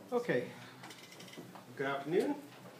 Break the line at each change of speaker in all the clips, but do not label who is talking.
Okay, good afternoon.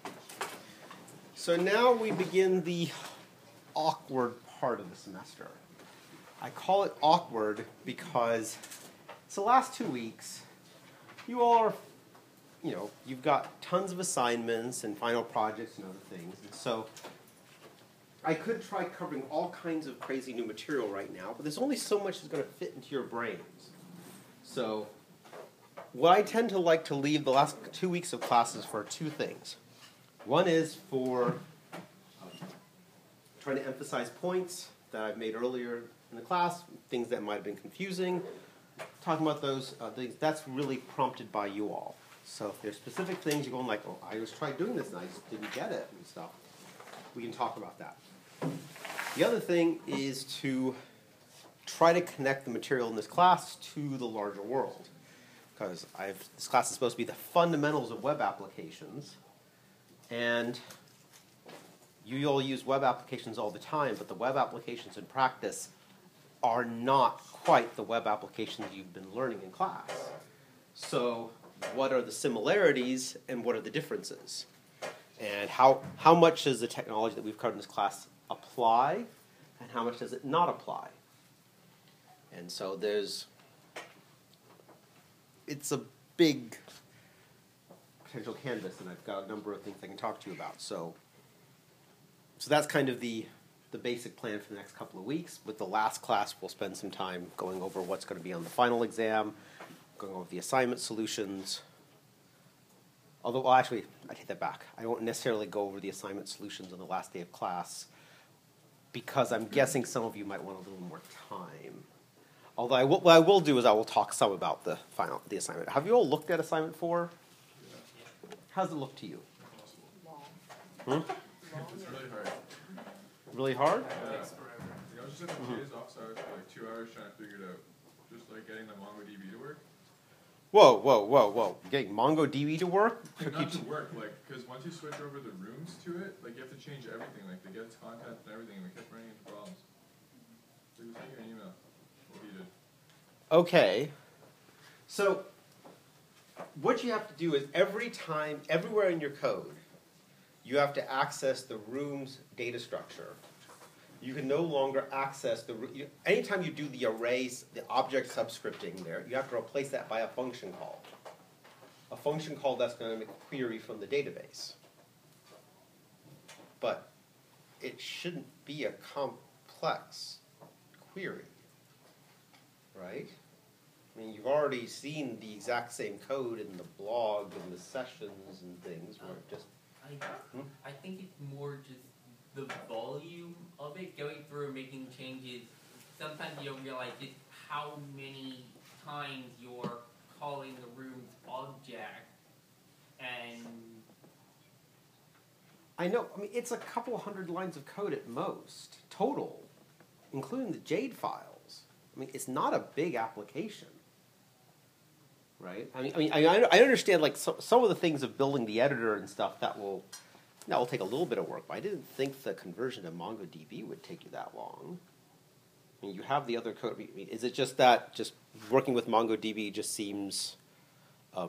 So now we begin the awkward part of the semester. I call it awkward because it's the last 2 weeks. You all are, you've got tons of assignments and final projects and other things. And so I could try covering all kinds of crazy new material right now, but there's only so much that's going to fit into your brains. So what I tend to like to leave the last 2 weeks of classes for two things. One is for trying to emphasize points that I've made earlier in the class, things that might have been confusing. Talking about those things, that's really prompted by you all. So if there's specific things you're going like, oh, I just tried doing this and I just didn't get it and stuff, we can talk about that. The other thing is to try to connect the material in this class to the larger world. Because this class is supposed to be the fundamentals of web applications. And you all use web applications all the time, but the web applications in practice are not quite the web applications you've been learning in class. So what are the similarities and what are the differences? And how much does the technology that we've covered in this class apply, and how much does it not apply? And so it's a big potential canvas, and I've got a number of things I can talk to you about. So that's kind of the basic plan for the next couple of weeks. With the last class, we'll spend some time going over what's going to be on the final exam, going over the assignment solutions. Although, well, actually, I take that back. I won't necessarily go over the assignment solutions on the last day of class, because I'm guessing some of you might want a little more time. Although what I will do is I will talk some about the assignment. Have you all looked at assignment 4?
Yeah.
How does it look to you?
Long. It's really hard.
Really hard?
Yeah. I was just in the days off, so I was for like 2 hours trying to figure it out. Just like getting the MongoDB to work.
Whoa. Getting MongoDB to work?
Not to work, like, because once you switch over the rooms to it, like, you have to change everything, like, the get content and everything, and we kept running into problems. So you sent you an email. What he did.
Okay. So what you have to do is everywhere in your code, you have to access the room's data structure. You can no longer access anytime you do the arrays, the object subscripting there, you have to replace that by a function call. A function call that's going to make a query from the database. But it shouldn't be a complex query, right? I mean, you've already seen the exact same code in the blog and the sessions and things where it just...
I think it's more just the volume of it, going through and making changes. Sometimes you don't realize just how many times you're calling the room's object, and...
I know, it's a couple hundred lines of code at most, total, including the JADE files. It's not a big application, right? I understand like some of the things of building the editor and stuff that will take a little bit of work, but I didn't think the conversion to MongoDB would take you that long. You have the other code. Is it just that just working with MongoDB just seems...
Yeah.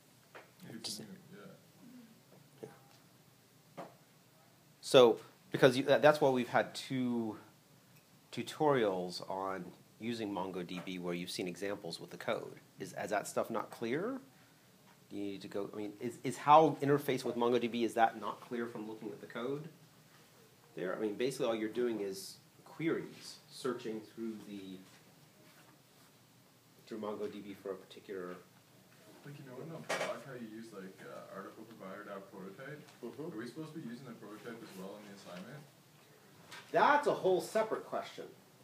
So, because that's why we've had 2 tutorials on using MongoDB where you've seen examples with the code. Is that stuff not clear? Do you need to go? Is how interface with MongoDB, is that not clear from looking at the code there? Basically all you're doing is queries, searching through MongoDB for a particular...
Like, in the blog, how you use, like, article provider.prototype?
Mm-hmm.
Are we supposed to be using the prototype as well in the assignment?
That's a whole separate question.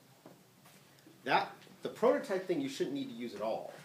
The prototype thing you shouldn't need to use at all.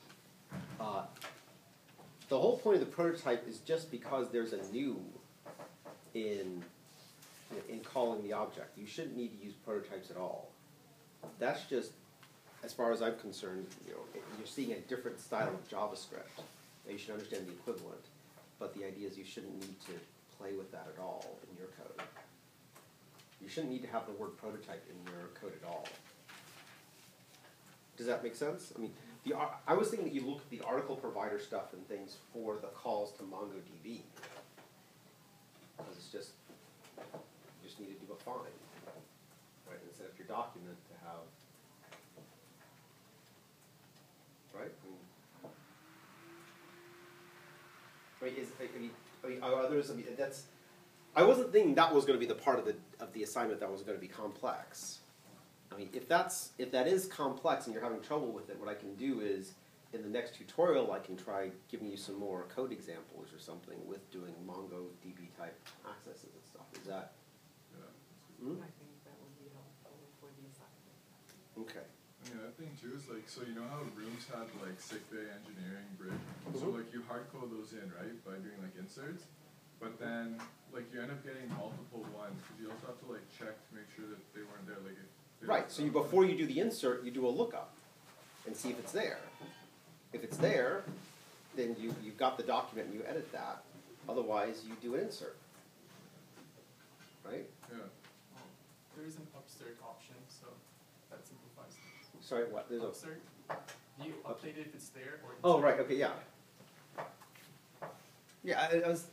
The whole point of the prototype is just because there's a new in calling the object. You shouldn't need to use prototypes at all. That's just, as far as I'm concerned, you're seeing a different style of JavaScript. You should understand the equivalent. But the idea is you shouldn't need to play with that at all in your code. You shouldn't need to have the word prototype in your code at all. Does that make sense? I mean, I was thinking that you look at the article provider stuff and things for the calls to MongoDB. Because it's just, you just need to do a find, right? And set up your document to have, right? Are others? I mean, that's. I wasn't thinking that was going to be the part of the assignment that was going to be complex. I mean, if that is complex and you're having trouble with it, what I can do is, in the next tutorial, I can try giving you some more code examples or something with doing MongoDB type accesses and stuff. Is that?
Yeah.
I think that would be helpful for the assignment.
Okay.
And the other thing too is like, so you know how rooms had like sick bay, engineering, bridge? So like you hard code those in, right, by doing like inserts, but then like you end up getting multiple ones because you also have to like check to make sure that they weren't there. Like
Right. So before you do the insert, you do a lookup and see if it's there. If it's there, then you've got the document and you edit that. Otherwise, you do an insert. Right?
Yeah.
There is an upsert option, so that simplifies things.
Sorry, what? There's a.
Upsert. Do you update it if it's there or?
Oh, right. Okay. Yeah. Yeah. I was.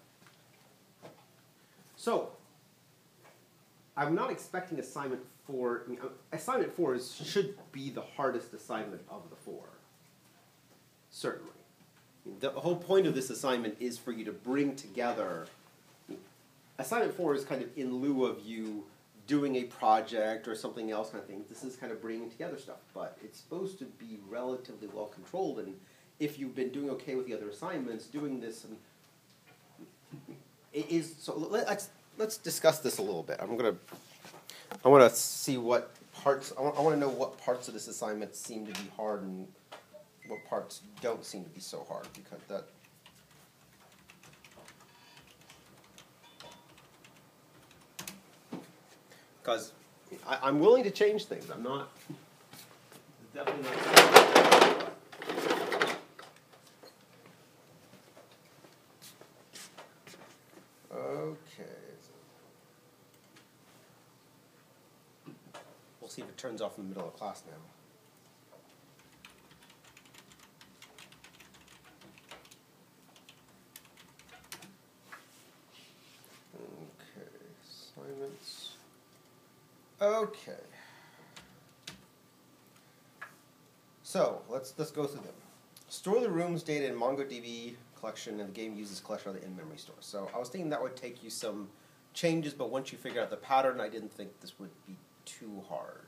So. I'm not expecting assignment 4. I mean, assignment 4 should be the hardest assignment of the 4. Certainly. I mean, the whole point of this assignment is for you to bring together. Assignment 4 is kind of in lieu of you doing a project or something else kind of thing. This is kind of bringing together stuff, but it's supposed to be relatively well controlled. And if you've been doing okay with the other assignments, doing this, I mean, it is. So let's discuss this a little bit. I want to see what parts. I want to know what parts of this assignment seem to be hard and what parts don't seem to be so hard, because that. Because I'm willing to change things. I'm not. Definitely not. Okay. We'll see if it turns off in the middle of class now. Okay, assignments. Okay. So let's go through them. Store the rooms data in MongoDB collection, and the game uses collection of the in-memory store. So I was thinking that would take you some changes, but once you figure out the pattern, I didn't think this would be too hard.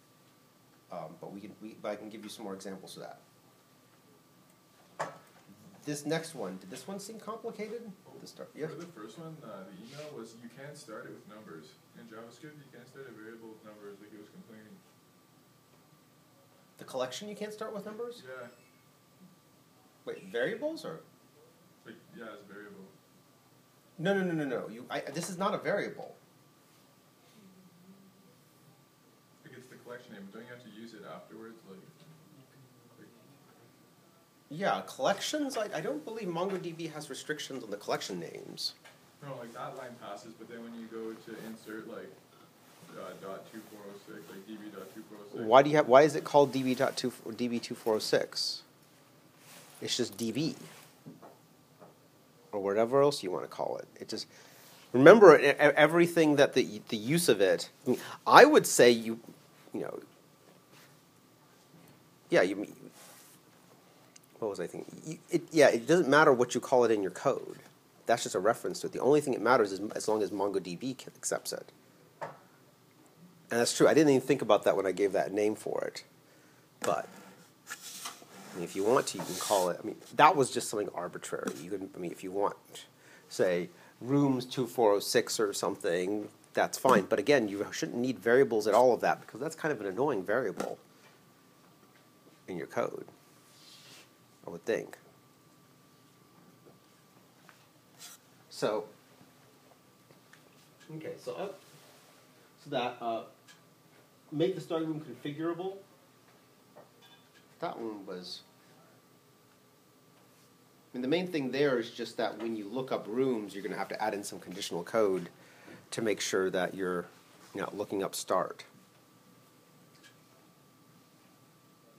But I can give you some more examples of that. This next one, did this one seem complicated? Yes?
For the first one, the email was you can't start it with numbers. In JavaScript, you can't start a variable with numbers, like it was complaining.
The collection you can't start with numbers?
Yeah.
Wait, variables or?
Like, yeah, it's a variable.
No. This is not a variable.
Like it's the collection name, but don't you have to use it afterwards?
Yeah, collections, I don't believe MongoDB has restrictions on the collection names.
No, like that line passes, but then when you go to insert like .2406, like db.2406.
Why is it called db2406? It's just db. Or whatever else you want to call it. It just, remember everything that the use of it, I would say what was I thinking? It doesn't matter what you call it in your code. That's just a reference to it. The only thing that matters is as long as MongoDB accepts it. And that's true. I didn't even think about that when I gave that name for it. But if you want to, you can call it. That was just something arbitrary. You can. If you want, say rooms 2406 or something, that's fine. But again, you shouldn't need variables at all of that, because that's kind of an annoying variable in your code, I would think. So, okay, so that make the starting room configurable. That one was. The main thing there is just that when you look up rooms, you're going to have to add in some conditional code to make sure that you're not looking up start.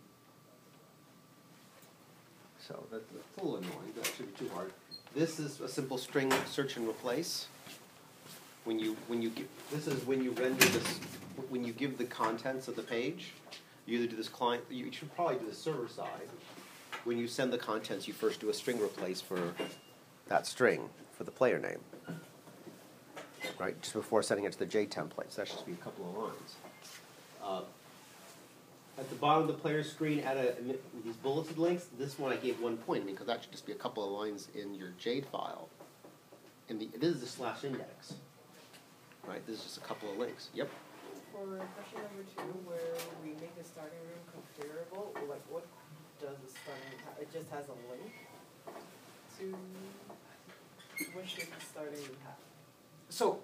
So that's a little annoying. That shouldn't be too hard. This is a simple string search and replace. When you give, this is when you render this, when you give the contents of the page, you either do this client, you should probably do the server side. When you send the contents, you first do a string replace for that string, for the player name. Right, just before sending it to the J template. So that should be a couple of lines. At the bottom of the player screen, add these bulleted links. This one I gave 1 point because that should just be a couple of lines in your Jade file. And this is the slash index. Right, this is just a couple of links. Yep.
For question number 2, where we make the starting room configurable, like what does the starting room have? It just has a link to, what should the starting room have?
So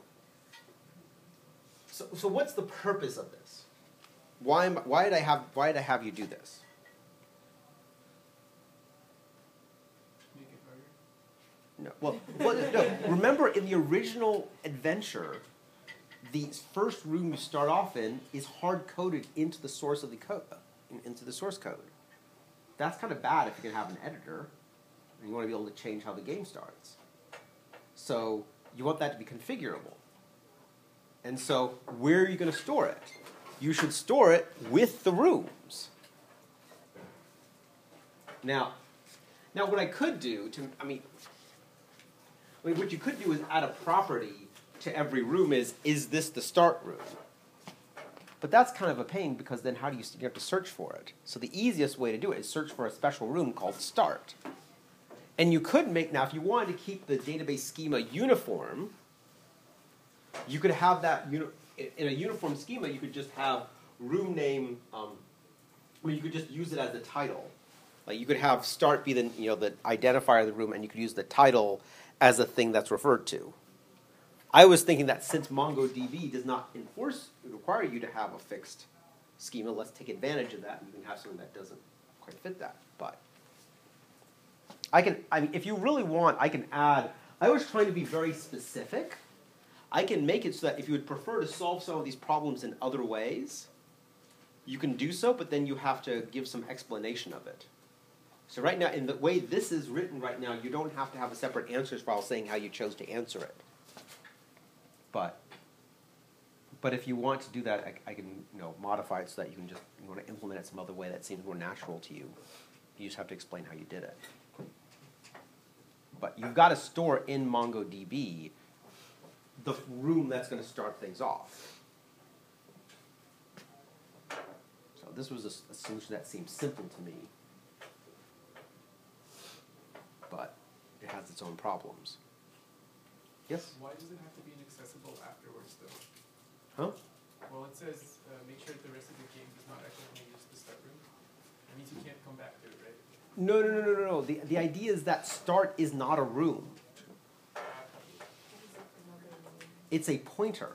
what's the purpose of this? Why did I have you do this?
Make it harder.
No. Remember, in the original adventure, the first room you start off in is hard coded into the source of the code, into the source code. That's kind of bad if you can have an editor, and you want to be able to change how the game starts. So you want that to be configurable. And so where are you going to store it? You should store it with the rooms. Now what I could do what you could do is add a property to every room is this the start room? But that's kind of a pain because then you have to search for it. So the easiest way to do it is search for a special room called start. And you could now, if you wanted to keep the database schema uniform, you could have that, in a uniform schema, you could just have room name, you could just use it as the title. Like you could have start be the identifier of the room, and you could use the title as a thing that's referred to. I was thinking that since MongoDB does not require you to have a fixed schema, let's take advantage of that, and you can have something that doesn't quite fit that. But if you really want, I can add, I was trying to be very specific. I can make it so that if you would prefer to solve some of these problems in other ways, you can do so, but then you have to give some explanation of it. So right now, in the way this is written right now, you don't have to have a separate answers file saying how you chose to answer it. But if you want to do that, I can modify it so that you want to implement it some other way that seems more natural to you. You just have to explain how you did it. But you've got to store in MongoDB the room that's going to start things off. So this was a solution that seemed simple to me, but it has its own problems. Yes?
Why does it have to be inaccessible afterwards, though?
Huh?
Well, it says make sure that the rest of the game does not accidentally use the start room. It means you can't come back to it, right?
No. The idea is that start is not a room. It's a pointer.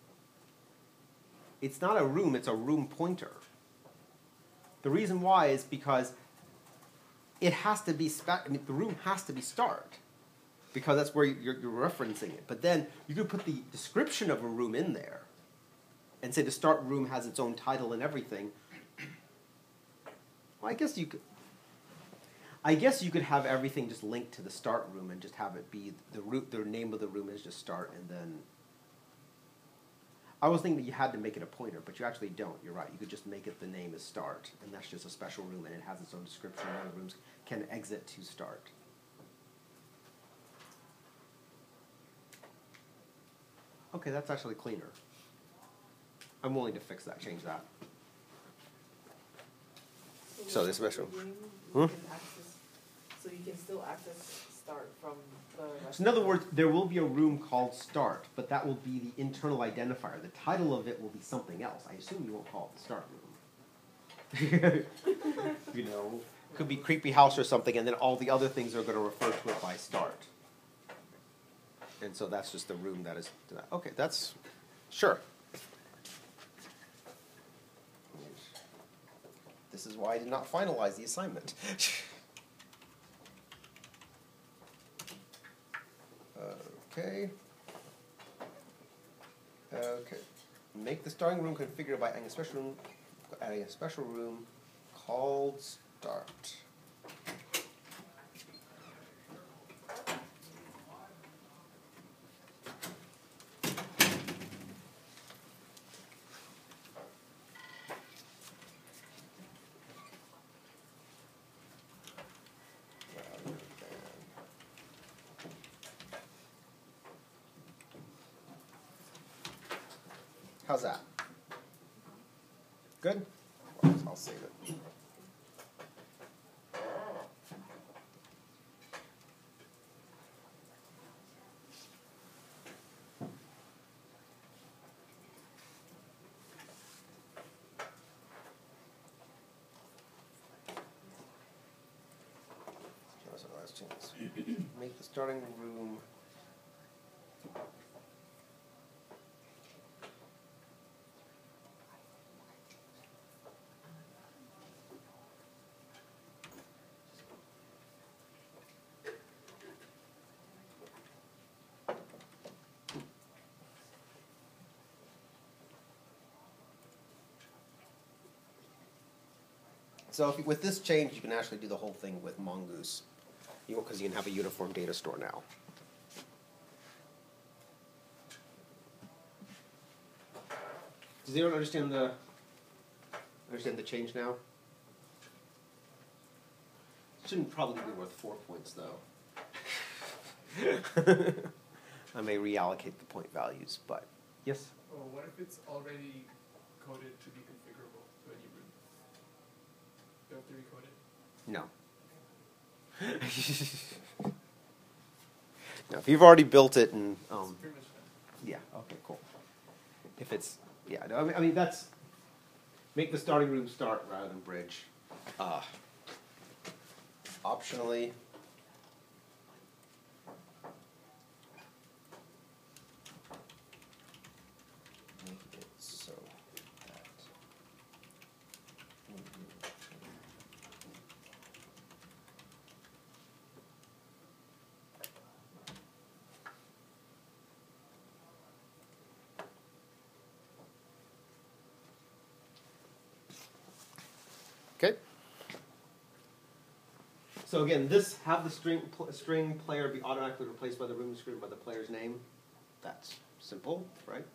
It's not a room, it's a room pointer. The reason why is because it has to be, the room has to be start, because that's where you're referencing it. But then you could put the description of a room in there and say the start room has its own title and everything. Well, I guess you could have everything just linked to the start room and just have it be the name of the room is just start, and then I was thinking that you had to make it a pointer, but you actually don't. You're right. You could just make it the name is start, and that's just a special room, and it has its own description. All the rooms can exit to start. Okay, that's actually cleaner. I'm willing to fix that, change that. So this special.
You can access, so you can still access start from the rest.
So in other words, there will be a room called start, but that will be the internal identifier. The title of it will be something else. I assume you won't call it the start room. Could be creepy house or something, and then all the other things are going to refer to it by start. And so that's just the room that is. Okay, that's sure. This is why I did not finalize the assignment. Okay. Make the starting room configured by adding a special room called start. How's that? Good? Well, I'll save it. Make the starting room so with this change, you can actually do the whole thing with Mongoose, because you can have a uniform data store now. Does anyone understand the change now? Shouldn't probably be worth 4 points though. I may reallocate the point values, but yes.
Oh, what if it's already coded to be configurable to any room? Do you have to recode it?
No. No, if you've already built it and
It's pretty much done.
yeah, okay, cool. If it's yeah, no, I mean that's make the starting room start rather than bridge. Optionally. Make it so that okay. So again, this have the string player be automatically replaced by the room descriptor by the player's name. That's simple, right?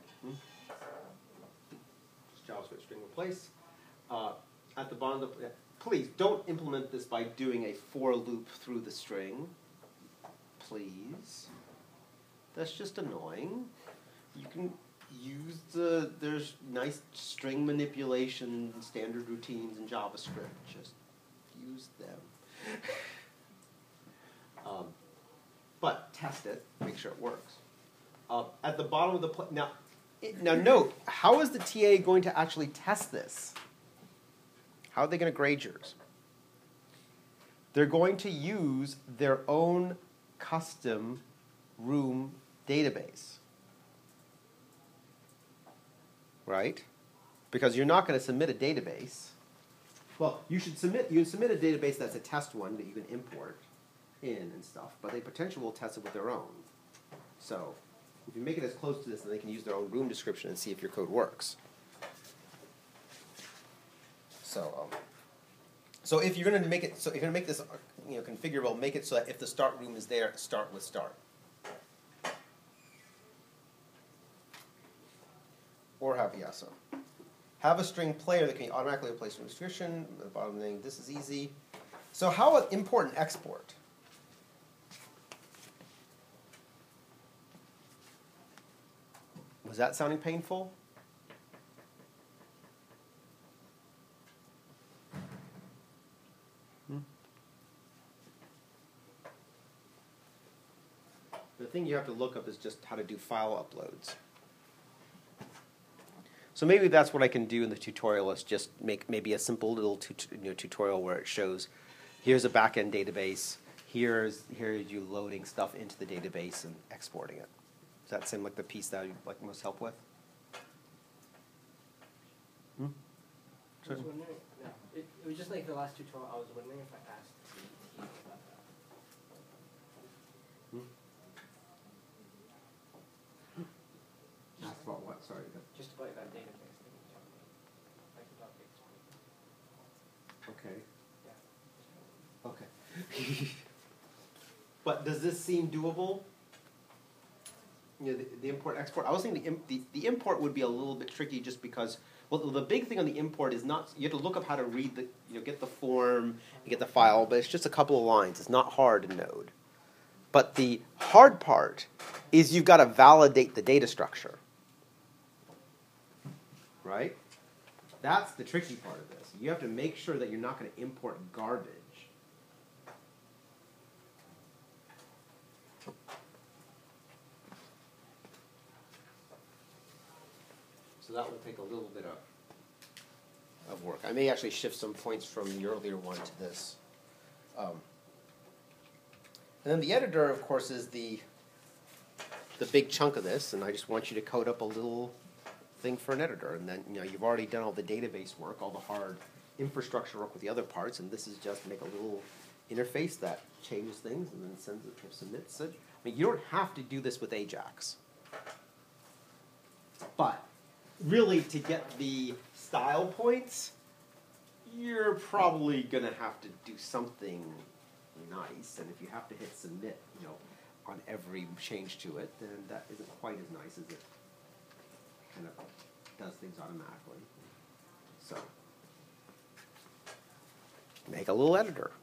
Just JavaScript string replace. At the bottom of the please don't implement this by doing a for loop through the string. Please. That's just annoying. You can use there's nice string manipulation standard routines in JavaScript. Just use them. But test it, make sure it works. At the bottom of the now note, how is the TA going to actually test this? How are they going to grade yours? They're going to use their own custom room database, right? Because you're not going to submit a database. Well, you can submit a database that's a test one that you can import in and stuff, but they potentially will test it with their own. So if you make it as close to this, then they can use their own room description and see if your code works. So if you're going to make it, so if you're going to make this configurable, make it so that if the start room is there, start with start. Or have a string player that can be automatically replaced with restriction. The bottom thing, this is easy. So how about import and export? Was that sounding painful? The thing you have to look up is just how to do file uploads. So maybe that's what I can do in the tutorial is just make maybe a simple little tutorial where it shows here's a backend database, here you loading stuff into the database and exporting it. Does that seem like the piece that you'd like most help with?
I was wondering, it was just like the last tutorial, I was wondering if I asked Steve about that.
Ask about what? Sorry.
Just about that database thing you talked about. I could talk export.
Okay. Okay. But does this seem doable? The import export. I was thinking the import would be a little bit tricky just because. Well, the big thing on the import is not you have to look up how to read the get the form and get the file, but it's just a couple of lines. It's not hard in Node. But the hard part is you've got to validate the data structure. right? That's the tricky part of this. You have to make sure that you're not going to import garbage. So that will take a little bit of work. I may actually shift some points from the earlier one to this. And then the editor, of course, is the big chunk of this, and I just want you to code up a little thing for an editor. And then, you've already done all the database work, all the hard infrastructure work with the other parts, and this is just make a little interface that changes things and then sends it, submits it. I mean, you don't have to do this with Ajax. But really, to get the style points, you're probably going to have to do something nice. And if you have to hit submit, on every change to it, then that isn't quite as nice as it kind of does things automatically. So, make a little editor.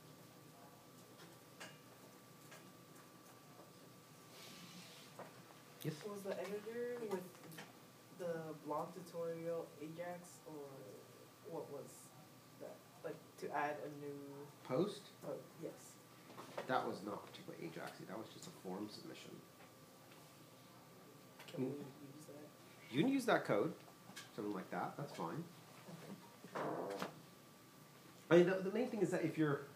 Yes?
Was the editor with the blog tutorial Ajax, or what was that? Like to add a new
Post?
oh, yes.
That was not particularly Ajaxy. That was just a form submission.
Can we use that?
You can use that code, something like that. That's fine. I mean, the main thing is that if you're,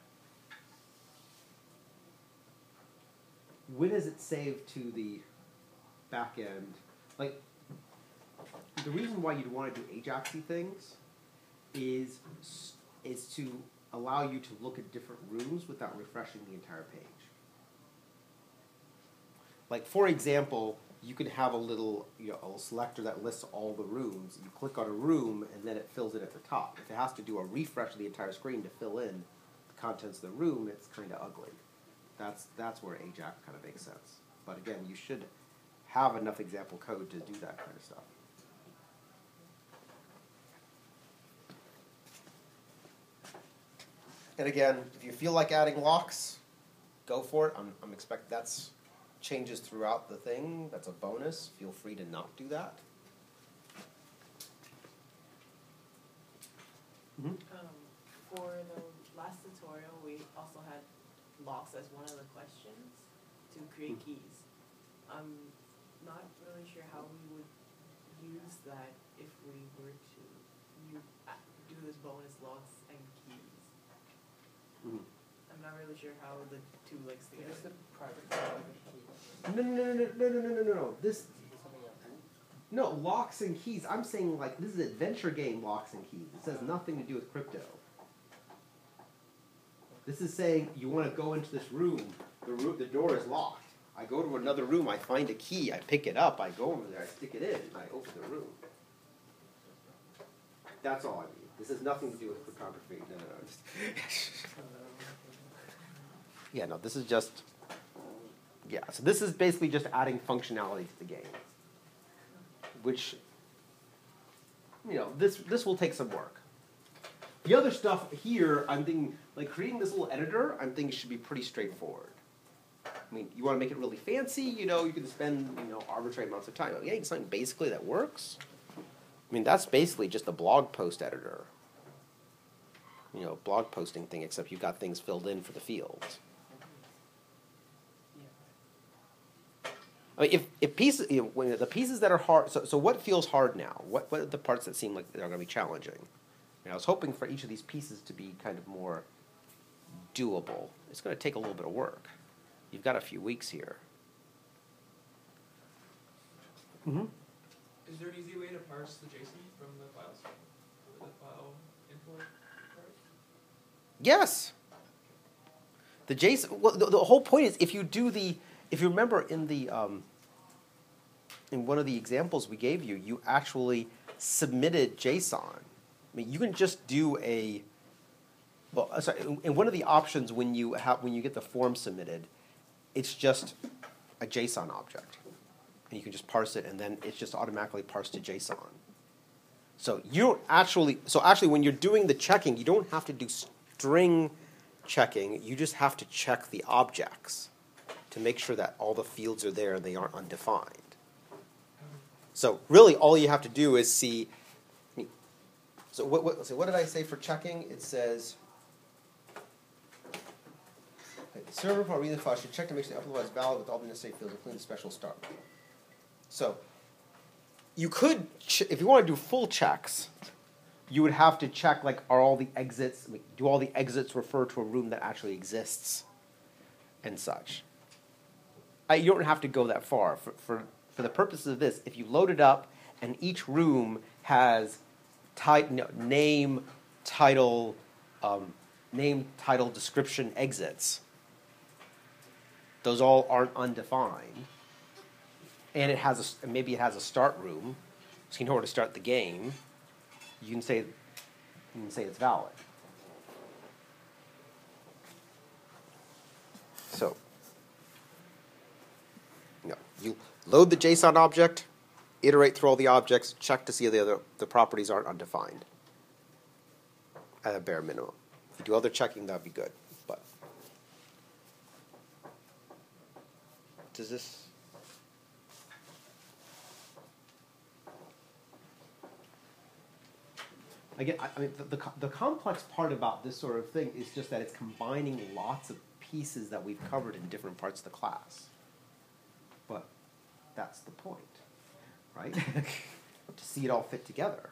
when is it saved to the back end? Like, the reason why you'd want to do Ajaxy things is to allow you to look at different rooms without refreshing the entire page. Like, for example, you could have a little selector that lists all the rooms. You click on a room, and then it fills it at the top. If it has to do a refresh of the entire screen to fill in the contents of the room, it's kind of ugly. That's where Ajax kind of makes sense. But again, you should have enough example code to do that kind of stuff. And again, if you feel like adding locks, go for it. I'm expecting that's changes throughout the thing. That's a bonus. Feel free to not do that. Mm-hmm.
For the last tutorial, we also had locks as one of the questions to create keys. I'm not really sure how we would use that if we were to do this bonus locks and keys.
Mm-hmm.
I'm not really sure how the two links
It is
together.
the private key.
No. This no locks and keys. I'm saying like this is adventure game locks and keys. It has nothing to do with crypto. This is saying you want to go into this room. The door is locked. I go to another room. I find a key. I pick it up. I go over there. I stick it in. I open the room. That's all I mean. This has nothing to do with cryptography. No. Yeah, no. This is just. Yeah, so this is basically just adding functionality to the game, which, this will take some work. The other stuff here, I'm thinking, like creating this little editor, I'm thinking should be pretty straightforward. I mean, you want to make it really fancy, you can spend, arbitrary amounts of time. Getting something basically that works. I mean, that's basically just a blog post editor. Blog posting thing, except you've got things filled in for the fields. I mean, if pieces, when the pieces that are hard. So what feels hard now? What are the parts that seem like they're going to be challenging? I was hoping for each of these pieces to be kind of more doable. It's going to take a little bit of work. You've got a few weeks here. Mm-hmm.
Is there an easy way to parse the JSON from the files? The file import part?
Yes. The JSON. Well, the whole point is if you remember in the in one of the examples we gave you, you actually submitted JSON. I mean, you can just do in one of the options when you get the form submitted, it's just a JSON object, and you can just parse it, and then it's just automatically parsed to JSON. So actually when you're doing the checking, you don't have to do string checking. You just have to check the objects to make sure that all the fields are there and they aren't undefined. So really, all you have to do is see So what did I say for checking? It says, okay, the server for reading the file should check to make sure the upload is valid with all the necessary fields, including the special start. So you could, if you want to do full checks, you would have to check, like, are all the exits, like, do all the exits refer to a room that actually exists and such. You don't have to go that far. For the purposes of this, if you load it up and each room has name, title, description, exits, those all aren't undefined, and it has maybe it has a start room, so you know where to start the game. You can say it's valid. So, you load the JSON object, iterate through all the objects, check to see if the properties aren't undefined at a bare minimum. If you do other checking, that would be good. But does this? Again, I mean, the complex part about this sort of thing is just that it's combining lots of pieces that we've covered in different parts of the class. But that's the point, right? To see it all fit together.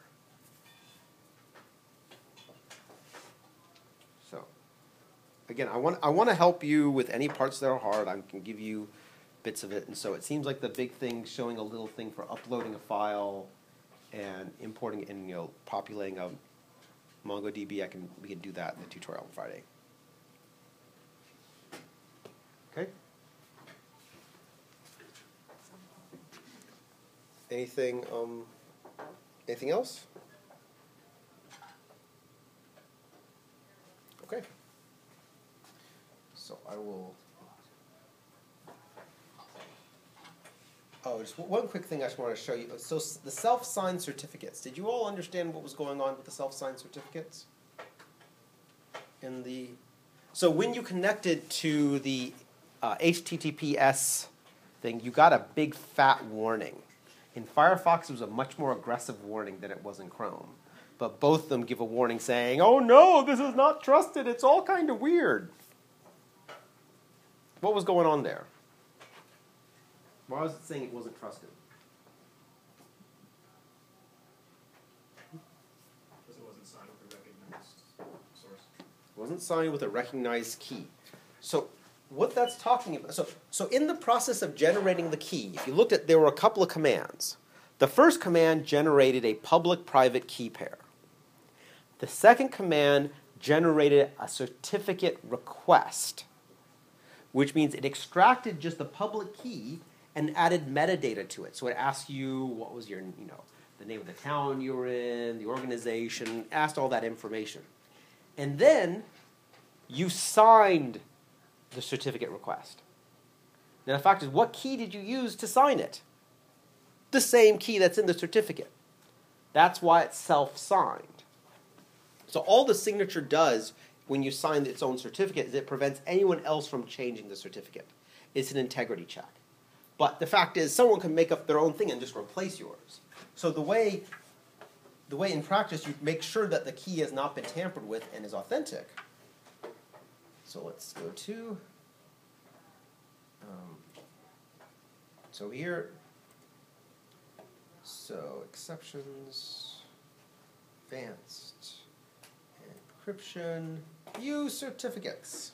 So, again, I want to help you with any parts that are hard. I can give you bits of it. And so it seems like the big thing, showing a little thing for uploading a file and importing and populating a MongoDB, we can do that in the tutorial on Friday. Okay. Anything else? Okay. So I will. Oh, just one quick thing I just want to show you. So the self-signed certificates. Did you all understand what was going on with the self-signed certificates? So when you connected to the HTTPS thing, you got a big fat warning. In Firefox, it was a much more aggressive warning than it was in Chrome. But both of them give a warning saying, oh no, this is not trusted. It's all kind of weird. What was going on there? Why was it saying it wasn't trusted?
Because it wasn't signed with a recognized source.
It wasn't signed with a recognized key. So what that's talking about, so in the process of generating the key, if you looked at, there were a couple of commands. The first command generated a public-private key pair. The second command generated a certificate request, which means it extracted just the public key and added metadata to it. So it asked you what was your, the name of the town you were in, the organization, asked all that information. And then you signed the certificate request. Now the fact is, what key did you use to sign it? The same key that's in the certificate. That's why it's self-signed. So all the signature does when you sign its own certificate is it prevents anyone else from changing the certificate. It's an integrity check. But the fact is, someone can make up their own thing and just replace yours. So the way in practice you make sure that the key has not been tampered with and is authentic. So let's go to, so here, so exceptions, advanced, encryption, view certificates.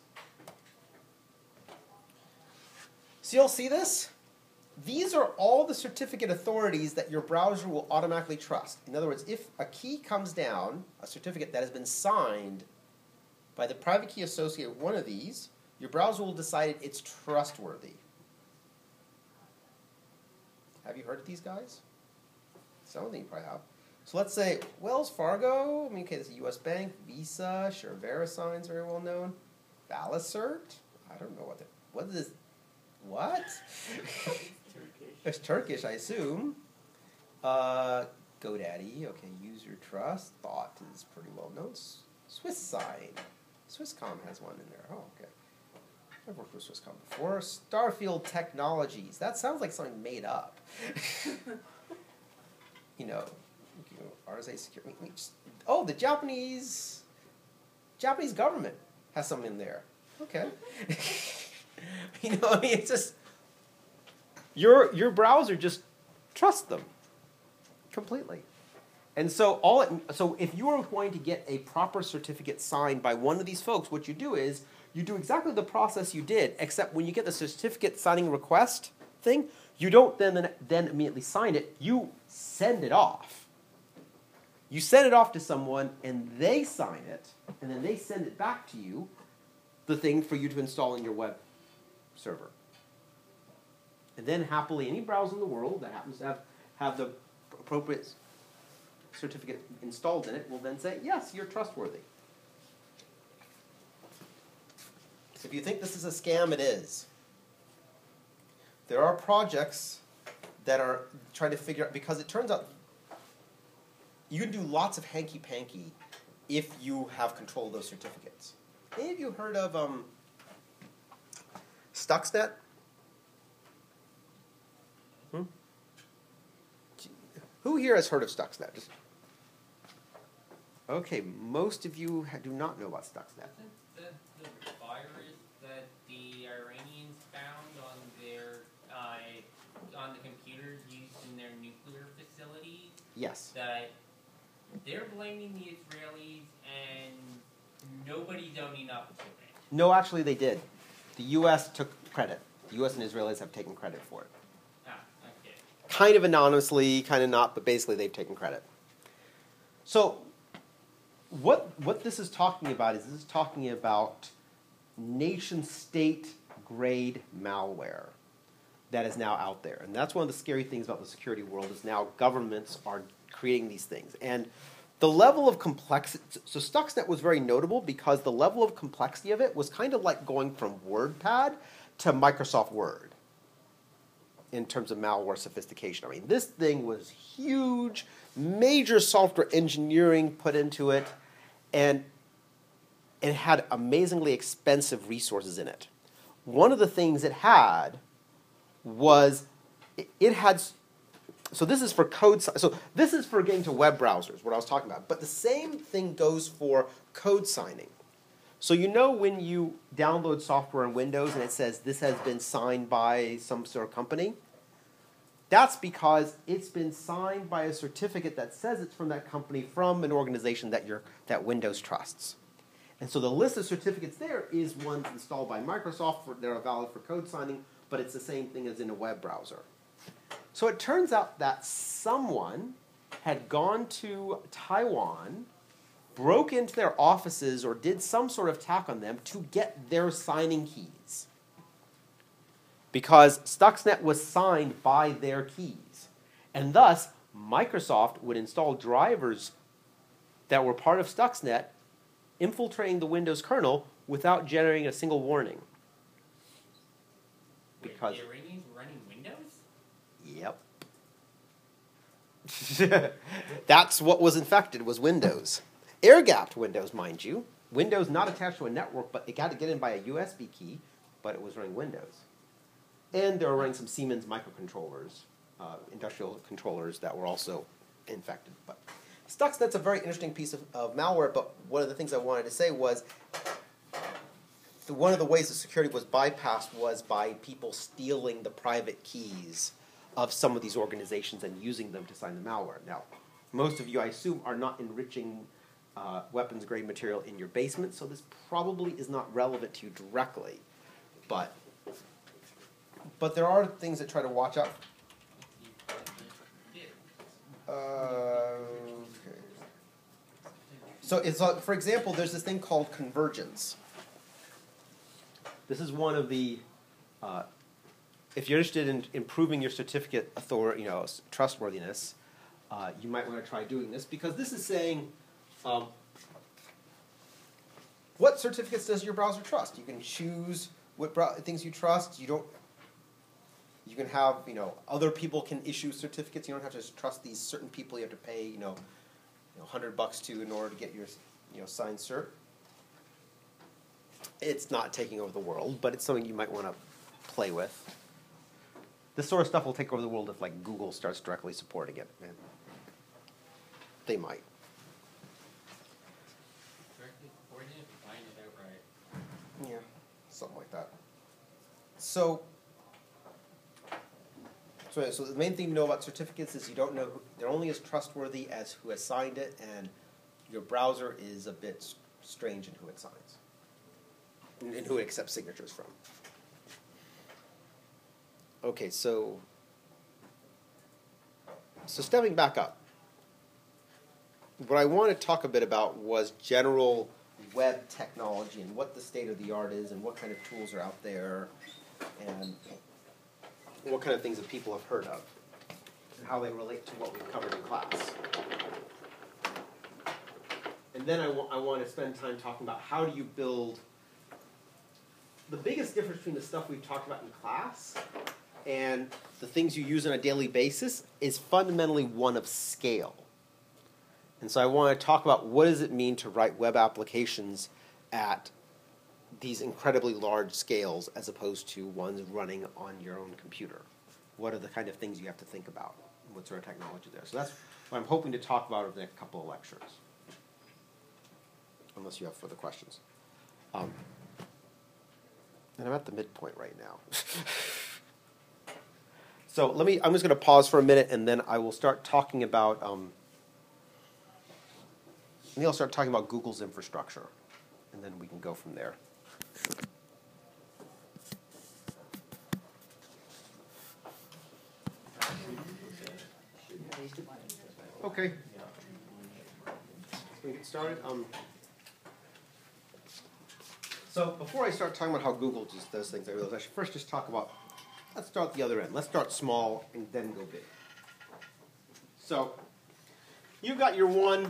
So you'll see this? These are all the certificate authorities that your browser will automatically trust. In other words, if a key comes down, a certificate that has been signed by the private key associated with one of these, your browser will decide it's trustworthy. Have you heard of these guys? Some of them you probably have. So let's say Wells Fargo, okay, this is a U.S. bank, Visa, sure, VeriSign's very well known. ValiCert, I don't know what is this? What? It's Turkish, I assume. GoDaddy, okay, User Trust, Thought is pretty well known. SwissSign, Swisscom has one in there. Oh, okay. I've worked with Swisscom before. Starfield Technologies, that sounds like something made up. RSA security. Oh, the Japanese government has something in there. Okay. I mean, it's just your browser just trusts them completely. And so so if you are going to get a proper certificate signed by one of these folks, what you do is you do exactly the process you did, except when you get the certificate signing request thing, you don't then immediately sign it. You send it off. You send it off to someone, and they sign it, and then they send it back to you, the thing for you to install in your web server. And then happily, any browser in the world that happens to have the appropriate certificate installed in it will then say, yes, you're trustworthy. So if you think this is a scam, it is. There are projects that are trying to figure out, because it turns out you can do lots of hanky-panky if you have control of those certificates. Any of you heard of Stuxnet? Who here has heard of Stuxnet? Okay, most of you do not know about Stuxnet.
Isn't the virus that the Iranians found on their on the computers used in their nuclear facility?
Yes.
That they're blaming the Israelis and nobody's owning up to it.
No, actually they did. The U.S. took credit. The U.S. and Israelis have taken credit for it.
Okay.
Kind of anonymously, kind of not, but basically they've taken credit. So what this is talking about is this is talking about nation-state grade malware that is now out there. And that's one of the scary things about the security world is now governments are creating these things. And the level of complexity, so Stuxnet was very notable because the level of complexity of it was kind of like going from WordPad to Microsoft Word in terms of malware sophistication. I mean, this thing was huge, major software engineering put into it, and it had amazingly expensive resources in it. One of the things it had was it had, so this is for code, so this is for getting to web browsers, what I was talking about, but the same thing goes for code signing. So you know when you download software in Windows and it says this has been signed by some sort of company? That's because it's been signed by a certificate that says it's from that company from an organization that Windows trusts. And so the list of certificates there is ones installed by Microsoft that are valid for code signing, but it's the same thing as in a web browser. So it turns out that someone had gone to Taiwan, broke into their offices or did some sort of attack on them to get their signing keys. Because Stuxnet was signed by their keys. And thus, Microsoft would install drivers that were part of Stuxnet, infiltrating the Windows kernel without generating a single warning. Because
the Iranians running Windows?
Yep. That's what was infected, was Windows. Air-gapped Windows, mind you. Windows not attached to a network, but it got to get in by a USB key, but it was running Windows. And they were running some Siemens microcontrollers, industrial controllers that were also infected. But Stuxnet's a very interesting piece of malware, but one of the things I wanted to say was one of the ways the security was bypassed was by people stealing the private keys of some of these organizations and using them to sign the malware. Now, most of you, I assume, are not enriching weapons-grade material in your basement, so this probably is not relevant to you directly. But there are things that try to watch out. Okay. So, for example, there's this thing called convergence. This is one of the, if you're interested in improving your certificate trustworthiness, you might want to try doing this, because this is saying, what certificates does your browser trust? You can choose what things you trust. You can have, other people can issue certificates. You don't have to trust these certain people you have to pay, $100 to in order to get your, signed cert. It's not taking over the world, but it's something you might want to play with. This sort of stuff will take over the world if, Google starts directly supporting it. they might.
Directly coordinate, buying it outright.
Yeah, something like that. So the main thing you know about certificates is you don't know they're only as trustworthy as who has signed it, and your browser is a bit strange in who it signs and who it accepts signatures from. Okay, so stepping back up, what I want to talk a bit about was general web technology and what the state of the art is and what kind of tools are out there and what kind of things that people have heard of and how they relate to what we've covered in class. And then I want to spend time talking about how do you build. The biggest difference between the stuff we've talked about in class and the things you use on a daily basis is fundamentally one of scale. And so I want to talk about what does it mean to write web applications at these incredibly large scales as opposed to ones running on your own computer. What are the kind of things you have to think about? What sort of technology there? So that's what I'm hoping to talk about over the next couple of lectures. Unless you have further questions. And I'm at the midpoint right now. So I'm just going to pause for a minute and then I will start talking about I'll start talking about Google's infrastructure, and then we can go from there. Okay. We get started. So before I start talking about how Google just does things, I realize I should first just talk about. Let's start at the other end. Let's start small and then go big. So you've got your one.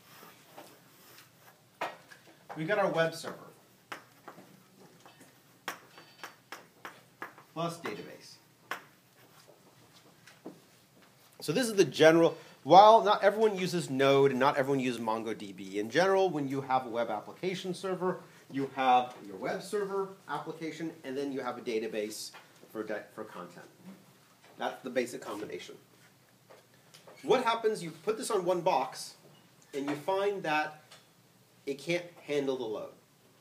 We've got our web server plus database. So this is the general, while not everyone uses Node and not everyone uses MongoDB, in general, when you have a web application server, you have your web server application, and then you have a database for content. That's the basic combination. What happens, you put this on one box, and you find that it can't handle the load.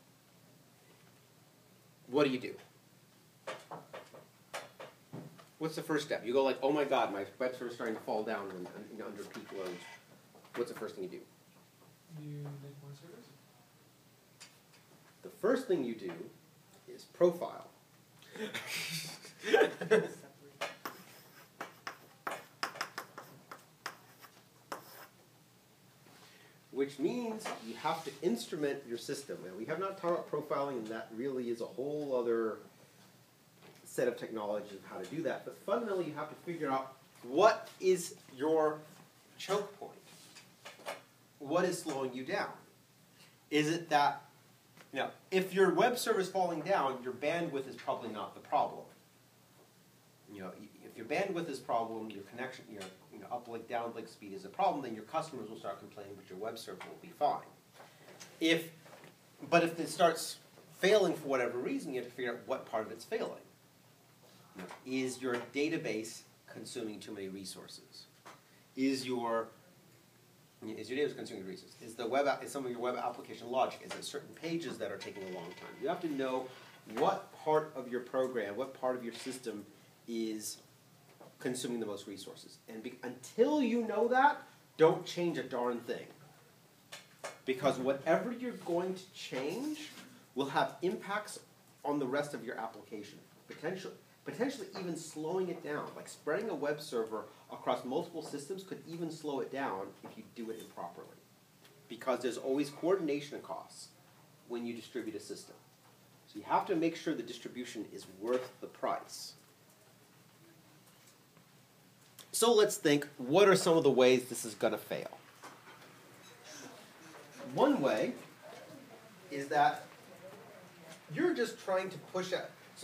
What do? What's the first step? You go like, oh my God, my web server is starting to fall down under peak loads. What's the first thing you do?
You make more servers?
The first thing you do is profile. Which means you have to instrument your system. And we have not talked about profiling, and that really is a whole other set of technologies of how to do that. But fundamentally, you have to figure out what is your choke point. What is slowing you down? Is it that, if your web server is falling down, your bandwidth is probably not the problem. If your bandwidth is a problem, your connection, your uplink, downlink speed is a problem, then your customers will start complaining, but your web server will be fine. But if it starts failing for whatever reason, you have to figure out what part of it's failing. Is your database consuming too many resources? Is your database consuming resources? Is some of your web application logic? Is it certain pages that are taking a long time? You have to know what part of your program, what part of your system is consuming the most resources. And until you know that, don't change a darn thing. Because whatever you're going to change will have impacts on the rest of your application. Potentially even slowing it down. Like spreading a web server across multiple systems could even slow it down if you do it improperly. Because there's always coordination costs when you distribute a system. So you have to make sure the distribution is worth the price. So let's think, what are some of the ways this is going to fail? One way is that you're just trying to push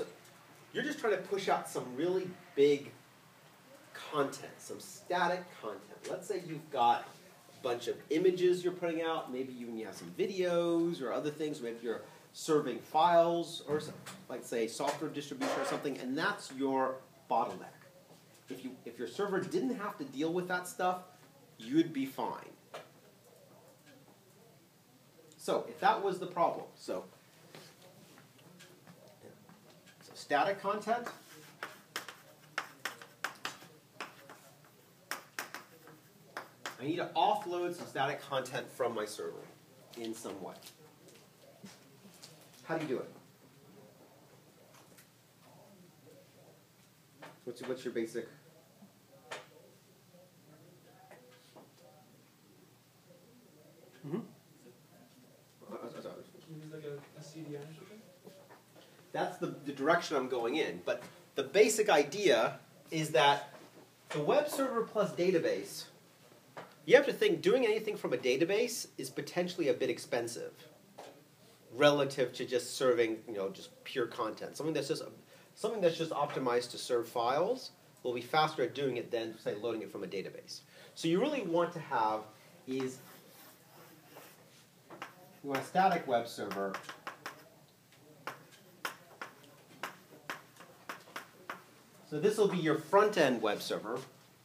out some really big content, some static content. Let's say you've got a bunch of images you're putting out, maybe even you have some videos or other things, maybe you're serving files or like say software distribution or something, and that's your bottleneck. If your server didn't have to deal with that stuff, you'd be fine. So if that was the problem, so static content. I need to offload some static content from my server in some way. How do you do it? What's your basic? Mm-hmm.
Use like a CDN or something?
That's the direction I'm going in. But the basic idea is that the web server plus database, you have to think doing anything from a database is potentially a bit expensive relative to just serving, just pure content. Something that's just optimized to serve files will be faster at doing it than, say, loading it from a database. So you really want to have is you want a static web server So this will be your front-end web server.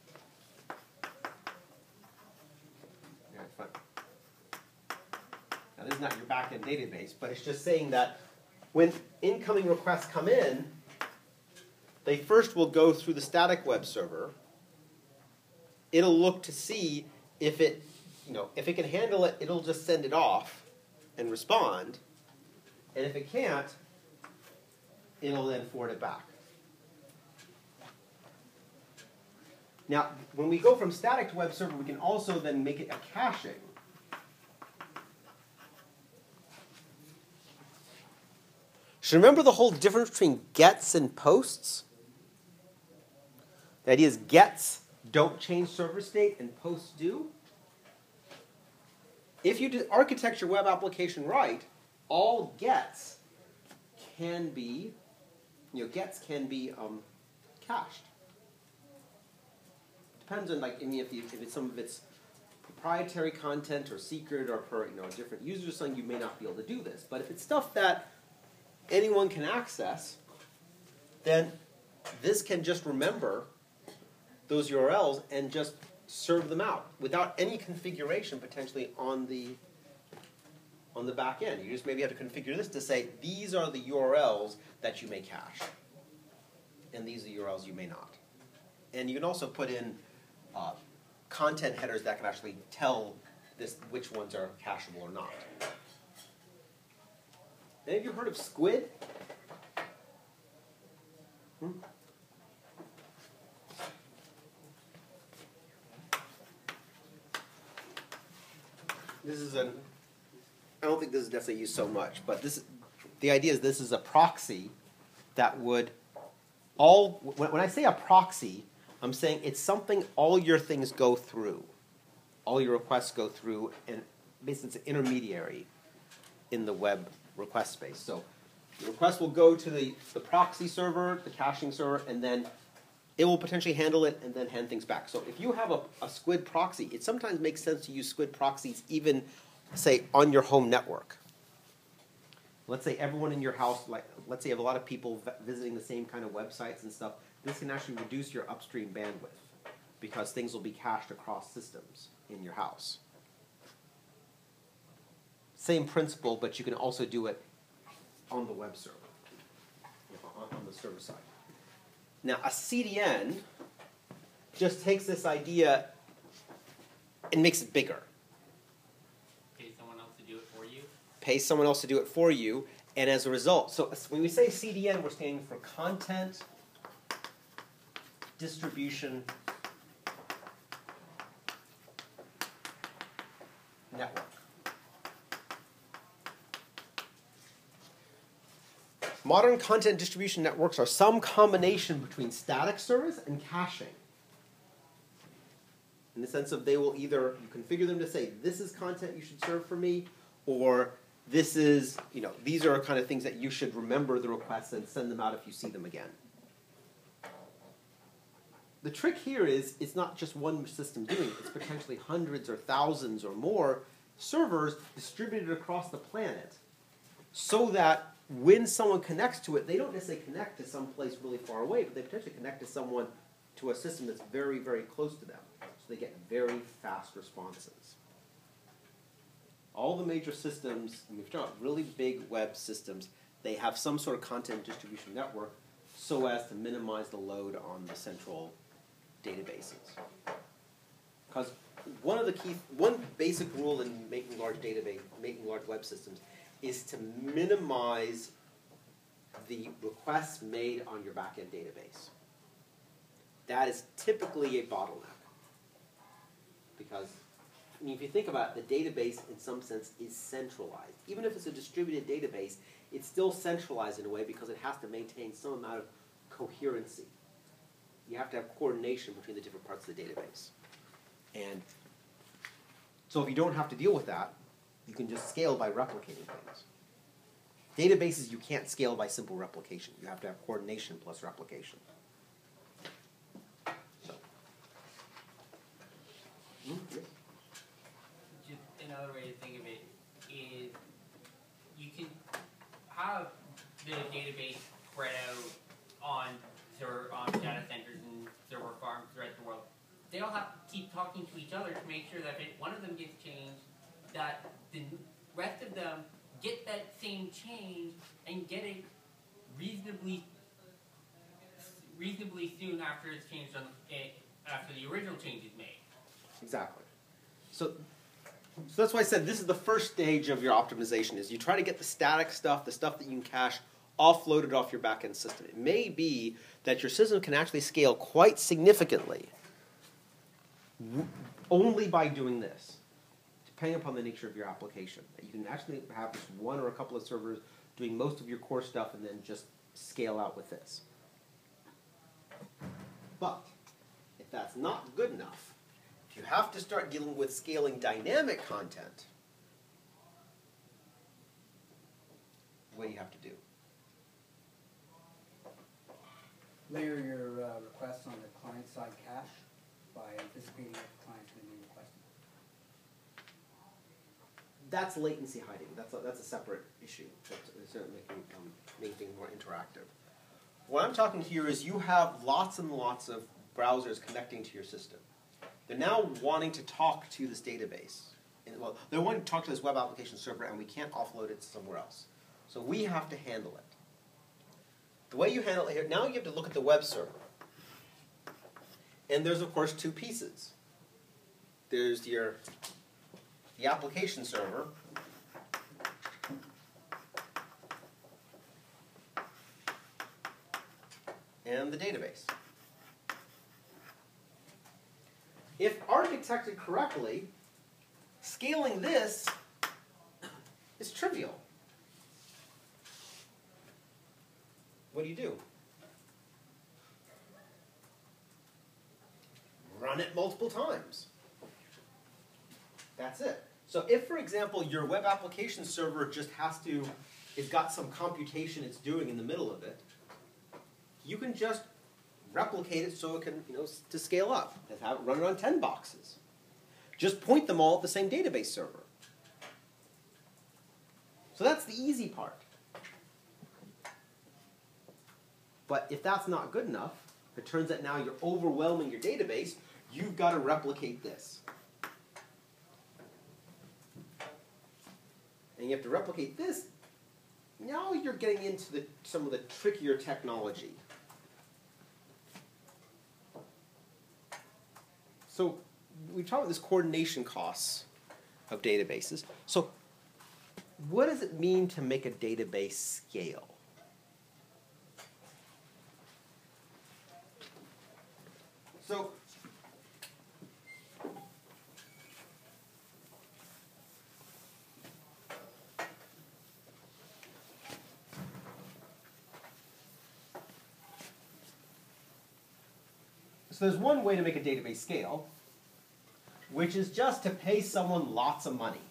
Now this is not your back-end database, but it's just saying that when incoming requests come in, they first will go through the static web server. It'll look to see if it, if it can handle it, it'll just send it off and respond. And if it can't, it'll then forward it back. Now, when we go from static to web server, we can also then make it a caching. So remember the whole difference between gets and posts? The idea is gets don't change server state and posts do. If you architect your web application right, all gets can be, cached. Depends on if it's some of its proprietary content or secret or per different users or something, you may not be able to do this. But if it's stuff that anyone can access, then this can just remember those URLs and just serve them out without any configuration potentially on the back end. You just maybe have to configure this to say these are the URLs that you may cache, and these are the URLs you may not. And you can also put in content headers that can actually tell this which ones are cacheable or not. Any of you heard of Squid? This is I don't think this is necessarily used so much, but the idea is this is a proxy that would when I say a proxy, I'm saying it's something all your things go through. All your requests go through, and basically it's an intermediary in the web request space. So the request will go to the proxy server, the caching server, and then it will potentially handle it and then hand things back. So if you have a Squid proxy, it sometimes makes sense to use Squid proxies even, say, on your home network. Let's say everyone in your house, let's say you have a lot of people visiting the same kind of websites and stuff. This can actually reduce your upstream bandwidth because things will be cached across systems in your house. Same principle, but you can also do it on the web server, on the server side. Now, a CDN just takes this idea and makes it bigger.
Pay someone else to do it for you?
Pay someone else to do it for you, and as a result, so when we say CDN, we're standing for Content Distribution Network. Modern content distribution networks are some combination between static service and caching. In the sense of they will either, you configure them to say, this is content you should serve for me, or this is, these are kind of things that you should remember the requests and send them out if you see them again. The trick here is it's not just one system doing it. It's potentially hundreds or thousands or more servers distributed across the planet so that when someone connects to it, they don't necessarily connect to some place really far away, but they potentially connect to someone, to a system that's very, very close to them. So they get very fast responses. all the major systems, and we've talked about really big web systems, they have some sort of content distribution network so as to minimize the load on the central databases. Because one basic rule in making large web systems is to minimize the requests made on your backend database. That is typically a bottleneck. Because, I mean, if you think about it, the database in some sense is centralized. Even if it's a distributed database, it's still centralized in a way because it has to maintain some amount of coherency. You have to have coordination between the different parts of the database. And so if you don't have to deal with that, you can just scale by replicating things. Databases you can't scale by simple replication. You have to have coordination plus replication. So.
Just another way to think of it is you can have the database spread out on data centers and server farms throughout the world. They all have to keep talking to each other to make sure that if one of them gets changed, that the rest of them get that same change and get it reasonably soon after it's changed after the original change is made.
Exactly. So that's why I said this is the first stage of your optimization, is you try to get the static stuff, the stuff that you can cache, offloaded off your backend system. It may be that your system can actually scale quite significantly only by doing this, depending upon the nature of your application. You can actually have just one or a couple of servers doing most of your core stuff and then just scale out with this. But if that's not good enough, if you have to start dealing with scaling dynamic content, what do you have to do?
Layer your requests on the client-side cache by anticipating what the client's going to be requesting.
That's latency hiding. That's a separate issue. That's certainly making things more interactive. What I'm talking here is you have lots and lots of browsers connecting to your system. They're now wanting to talk to this database. Well, they're wanting to talk to this web application server, and we can't offload it somewhere else. So we have to handle it. The way you handle it here, now you have to look at the web server. And there's, of course, two pieces. There's the application server, and the database. If architected correctly, scaling this is trivial. What do? Run it multiple times. That's it. So if, for example, your web application server just it's got some computation it's doing in the middle of it, you can just replicate it so it can, to scale up. Run it on 10 boxes. Just point them all at the same database server. So that's the easy part. But if that's not good enough, it turns out now you're overwhelming your database, you've got to replicate this. And you have to replicate this. Now you're getting into some of the trickier technology. So we talked about this coordination costs of databases. So what does it mean to make a database scale? So there's one way to make a database scale, which is just to pay someone lots of money.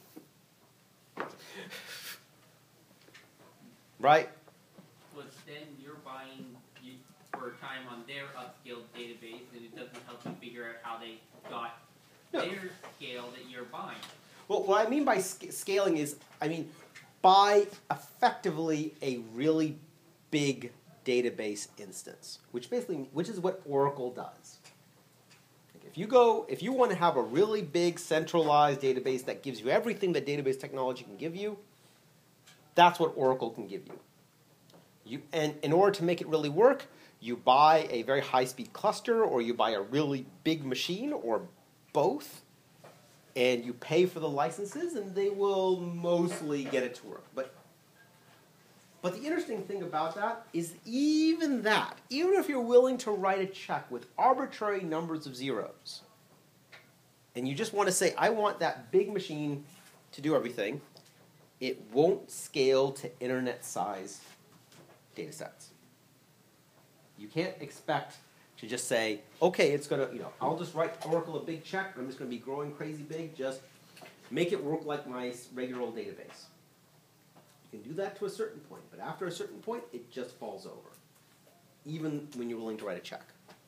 Right?
But then you're buying for time on their upscaled database, and it doesn't help you figure out how they got their scale that you're buying.
Well, what I mean by scaling is, buy effectively a really big database instance, which is what Oracle does. If you want to have a really big centralized database that gives you everything that database technology can give you, that's what Oracle can give you. And in order to make it really work, you buy a very high-speed cluster, or you buy a really big machine, or both, and you pay for the licenses, and they will mostly get it to work. But the interesting thing about that is even if you're willing to write a check with arbitrary numbers of zeros, and you just want to say, I want that big machine to do everything, it won't scale to internet-size data sets. You can't expect to just say, okay, it's going to, I'll just write Oracle a big check, I'm just going to be growing crazy big, just make it work like my regular old database. You can do that to a certain point, but after a certain point, it just falls over, even when you're willing to write a check.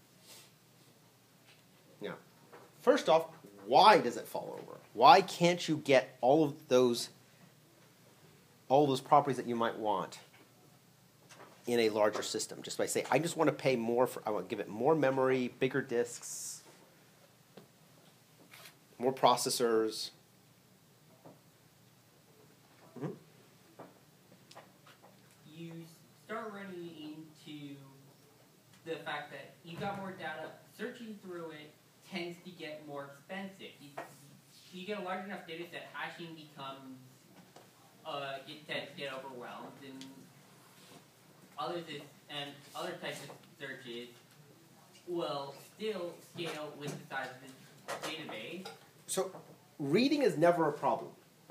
Now, first off, why does it fall over? Why can't you get all of those properties that you might want in a larger system? Just by saying, I just want to pay more I want to give it more memory, bigger disks, more processors. Mm-hmm.
You start running into the fact that you got more data, searching through it tends to get more expensive. You get a large enough data set, hashing becomes, it tends to get overwhelmed, and other types of searches will still scale with the size of the database.
So reading is never a problem.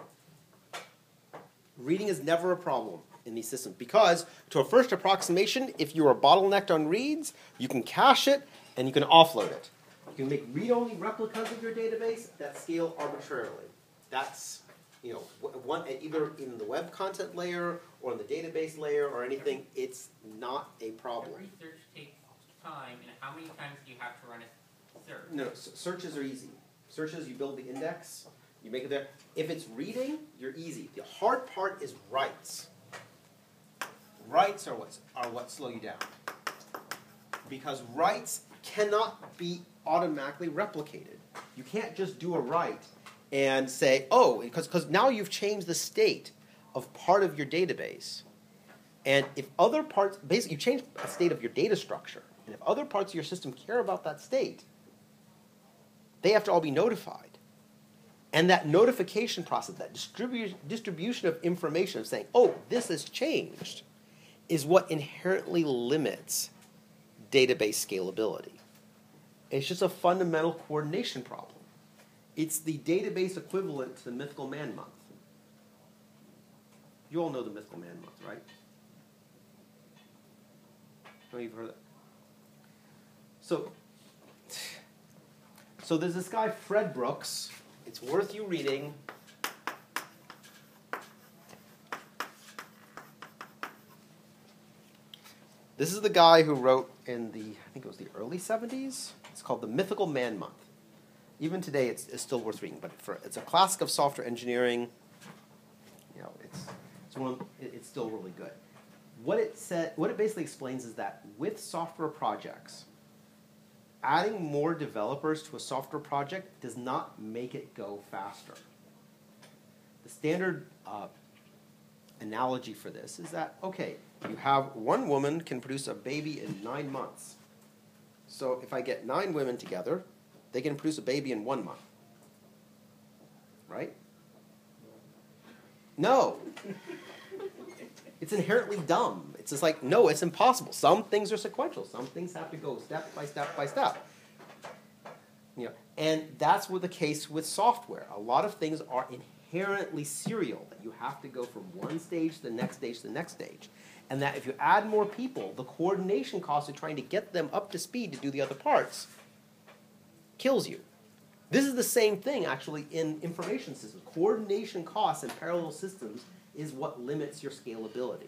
Reading is never a problem in these systems because, to a first approximation, if you are bottlenecked on reads, you can cache it and you can offload it. You can make read-only replicas of your database that scale arbitrarily. That's, either in the web content layer or in the database layer or anything, it's not a problem.
Every search takes time, and how many times do you have to run a search?
No, searches are easy. Searches, you build the index, you make it there. If it's reading, you're easy. The hard part is writes. Writes are what slow you down. Because writes cannot be automatically replicated. You can't just do a write and say, because now you've changed the state of part of your database. And if other parts, basically you change the state of your data structure, and if other parts of your system care about that state, they have to all be notified. And that notification process, that distribution of information of saying, this has changed, is what inherently limits database scalability. It's just a fundamental coordination problem. It's the database equivalent to the Mythical Man Month. You all know the Mythical Man Month, right? Oh, you've heard that. So there's this guy, Fred Brooks. It's worth you reading. This is the guy who wrote in I think it was the early 70s. It's called the Mythical Man Month. Even today, it's still worth reading, but it's a classic of software engineering. It's still really good. What it basically explains is that with software projects, adding more developers to a software project does not make it go faster. The standard analogy for this is that, you have one woman can produce a baby in 9 months. So if I get 9 women together, they can produce a baby in 1 month. Right? No. It's inherently dumb. It's just like, no, it's impossible. Some things are sequential. Some things have to go step by step by step. And that's the case with software. A lot of things are inherently serial, that you have to go from one stage to the next stage to the next stage. And that if you add more people, the coordination cost of trying to get them up to speed to do the other parts kills you. This is the same thing, actually, in information systems. Coordination costs in parallel systems is what limits your scalability.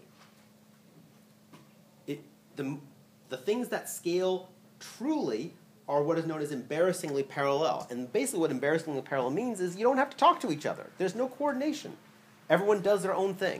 The things that scale truly are what is known as embarrassingly parallel. And basically what embarrassingly parallel means is you don't have to talk to each other. There's no coordination. Everyone does their own thing.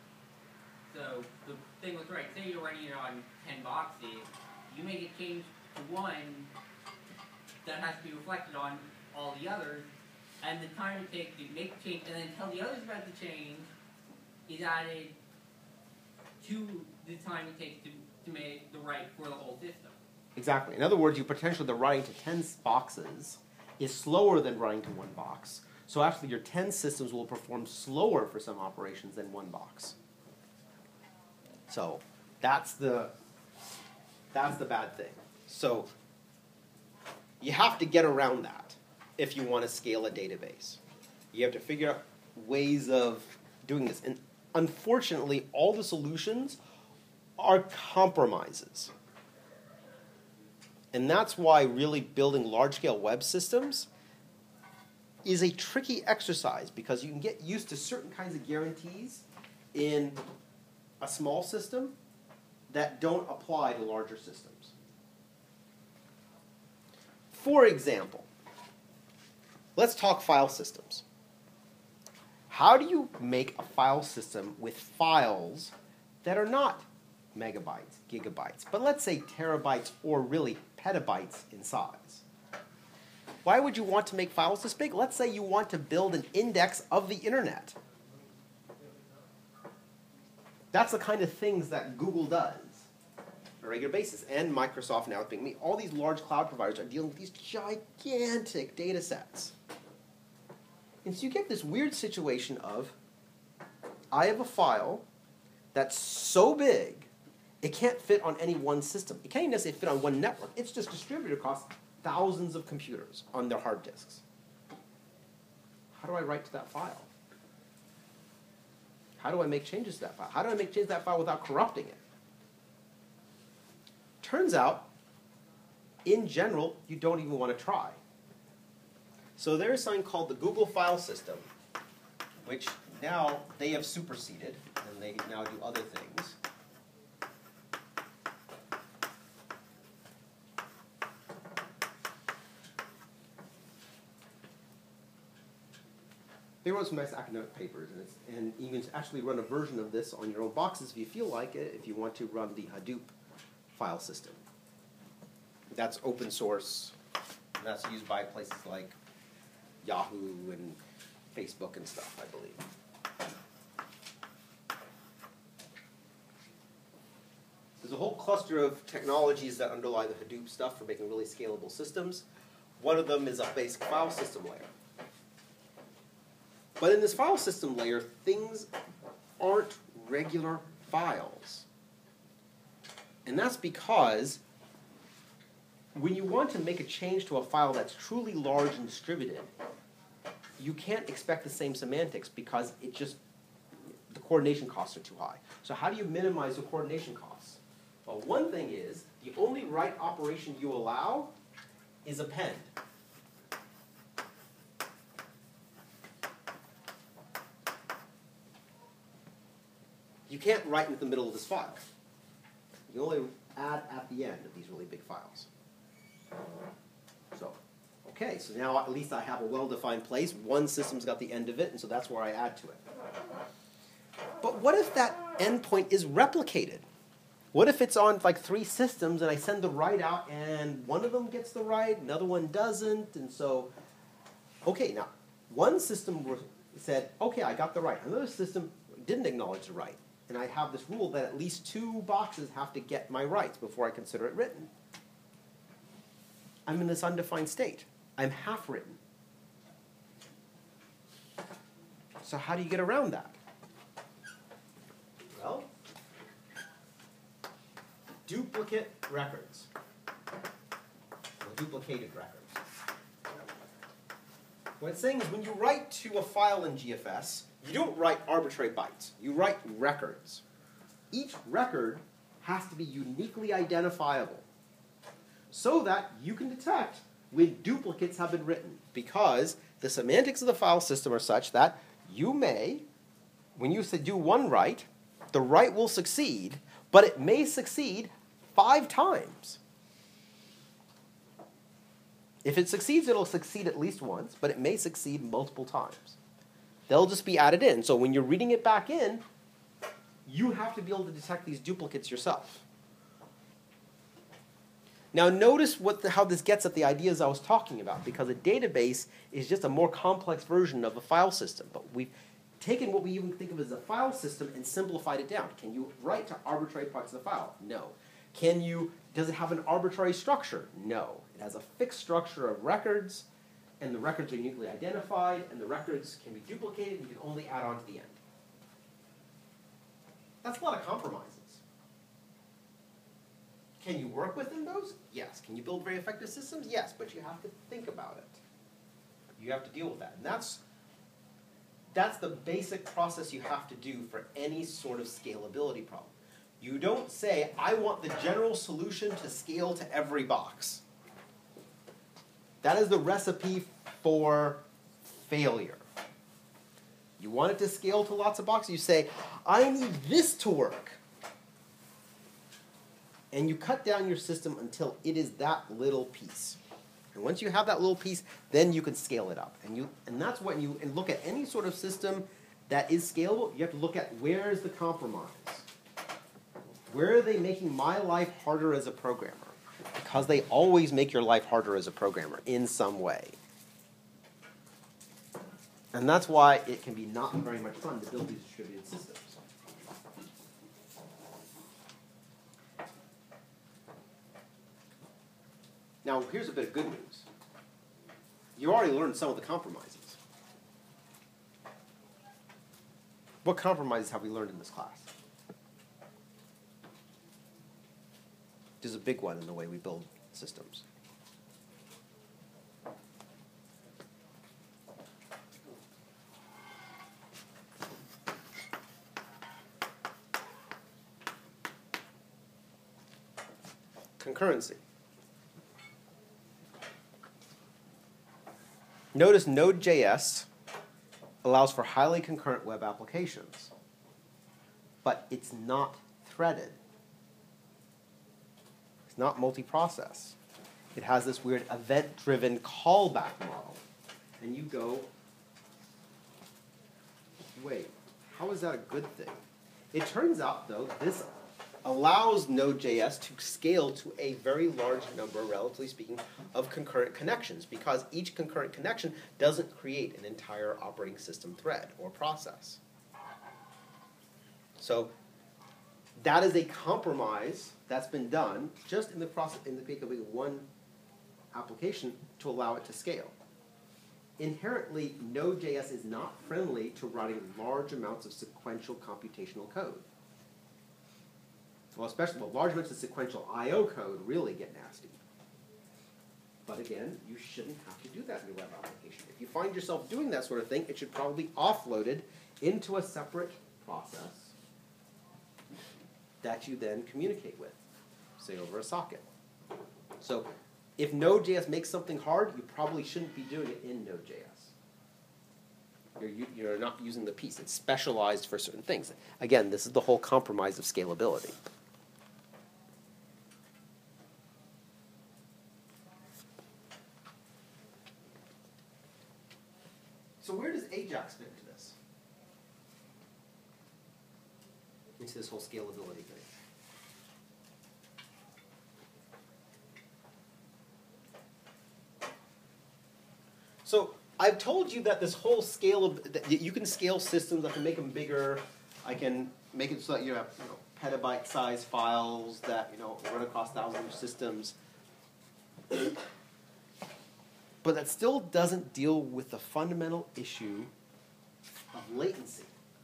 So the thing was right. Say you're running it on 10 boxes. You make a change one that has to be reflected on all the others, and the time it takes to make the change and then tell the others about the change is added to the time it takes to make the write for the whole system.
Exactly. In other words, potentially the writing to 10 boxes is slower than writing to one box. So actually your 10 systems will perform slower for some operations than one box. So that's the bad thing. So you have to get around that if you want to scale a database. You have to figure out ways of doing this. And unfortunately, all the solutions are compromises. And that's why really building large-scale web systems is a tricky exercise, because you can get used to certain kinds of guarantees in a small system that don't apply to larger systems. For example, let's talk file systems. How do you make a file system with files that are not megabytes, gigabytes, but let's say terabytes or really petabytes in size? Why would you want to make files this big? Let's say you want to build an index of the internet. That's the kind of things that Google does on a regular basis, and Microsoft now with Bing. All these large cloud providers are dealing with these gigantic data sets. And so you get this weird situation of, I have a file that's so big, it can't fit on any one system. It can't even necessarily fit on one network. It's just distributed across thousands of computers on their hard disks. How do I write to that file? How do I make changes to that file? How do I make changes to that file without corrupting it? Turns out, in general, you don't even want to try. So there is something called the Google File System, which now they have superseded, and they now do other things. They wrote some nice academic papers, and you can actually run a version of this on your own boxes if you feel like it, if you want to run the Hadoop file system. That's open source, and that's used by places like Yahoo and Facebook and stuff, I believe. There's a whole cluster of technologies that underlie the Hadoop stuff for making really scalable systems. One of them is a basic file system layer. But in this file system layer, things aren't regular files. And that's because when you want to make a change to a file that's truly large and distributed, you can't expect the same semantics because the coordination costs are too high. So how do you minimize the coordination costs? Well, one thing is, the only write operation you allow is append. You can't write in the middle of this file. You only add at the end of these really big files. So, okay, so now at least I have a well-defined place. One system's got the end of it, and so that's where I add to it. But what if that endpoint is replicated? What if it's on like 3 systems and I send the write out and one of them gets the write, another one doesn't, and so, okay, now, one system said, okay, I got the write. Another system didn't acknowledge the write. And I have this rule that at least 2 boxes have to get my writes before I consider it written. I'm in this undefined state. I'm half written. So how do you get around that? Well, duplicate records. Or duplicated records. What it's saying is when you write to a file in GFS, you don't write arbitrary bytes. You write records. Each record has to be uniquely identifiable so that you can detect when duplicates have been written, because the semantics of the file system are such that you may, when you do one write, the write will succeed, but it may succeed 5 times. If it succeeds, it'll succeed at least once, but it may succeed multiple times. They'll just be added in. So when you're reading it back in, you have to be able to detect these duplicates yourself. Now notice how this gets at the ideas I was talking about, because a database is just a more complex version of a file system. But we've taken what we even think of as a file system and simplified it down. Can you write to arbitrary parts of the file? No. Does it have an arbitrary structure? No. It has a fixed structure of records, and the records are uniquely identified, and the records can be duplicated, and you can only add on to the end. That's a lot of compromises. Can you work within those? Yes. Can you build very effective systems? Yes, but you have to think about it. You have to deal with that. And that's the basic process you have to do for any sort of scalability problem. You don't say, I want the general solution to scale to every box. That is the recipe for failure. You want it to scale to lots of boxes, you say, I need this to work. And you cut down your system until it is that little piece. And once you have that little piece, then you can scale it up. And that's when you look at any sort of system that is scalable, you have to look at where is the compromise. Where are they making my life harder as a programmer? Because they always make your life harder as a programmer in some way. And that's why it can be not very much fun to build these distributed systems. Now, here's a bit of good news. You already learned some of the compromises. What compromises have we learned in this class? There's a big one in the way we build systems. Concurrency. Notice Node.js allows for highly concurrent web applications, but it's not threaded. It's not multi-process. It has this weird event-driven callback model. And you go, wait, how is that a good thing? It turns out, though, this allows Node.js to scale to a very large number, relatively speaking, of concurrent connections, because each concurrent connection doesn't create an entire operating system thread or process. So that is a compromise that's been done just in the process, in the case of one application, to allow it to scale. Inherently, Node.js is not friendly to writing large amounts of sequential computational code. Well, especially large amounts of sequential I/O code really get nasty. But again, you shouldn't have to do that in your web application. If you find yourself doing that sort of thing, it should probably be offloaded into a separate process that you then communicate with, say over a socket. So if Node.js makes something hard, you probably shouldn't be doing it in Node.js. You're not using the piece. It's specialized for certain things. Again, this is the whole compromise of scalability. So where does Ajax fit into this? Into this whole scalability thing? So I've told you that this whole that you can scale systems. I can make them bigger. I can make it so that you have petabyte-sized files that run across thousands of systems. But that still doesn't deal with the fundamental issue of latency.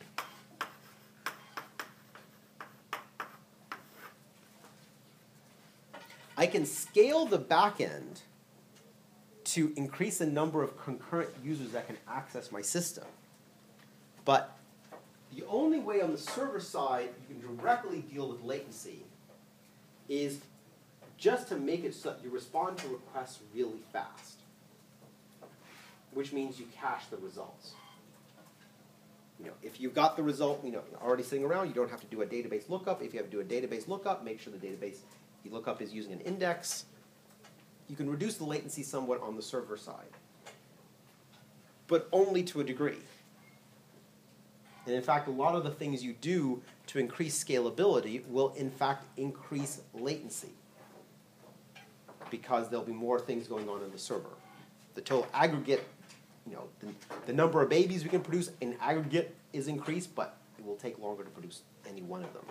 I can scale the back end to increase the number of concurrent users that can access my system. But the only way on the server side you can directly deal with latency is just to make it so that you respond to requests really fast, which means you cache the results. If you've got the result already sitting around, you don't have to do a database lookup. If you have to do a database lookup, make sure the database you look up is using an index. You can reduce the latency somewhat on the server side, but only to a degree. And in fact, a lot of the things you do to increase scalability will in fact increase latency. because there'll be more things going on in the server. The total aggregate, the number of babies we can produce in aggregate is increased, but it will take longer to produce any one of them.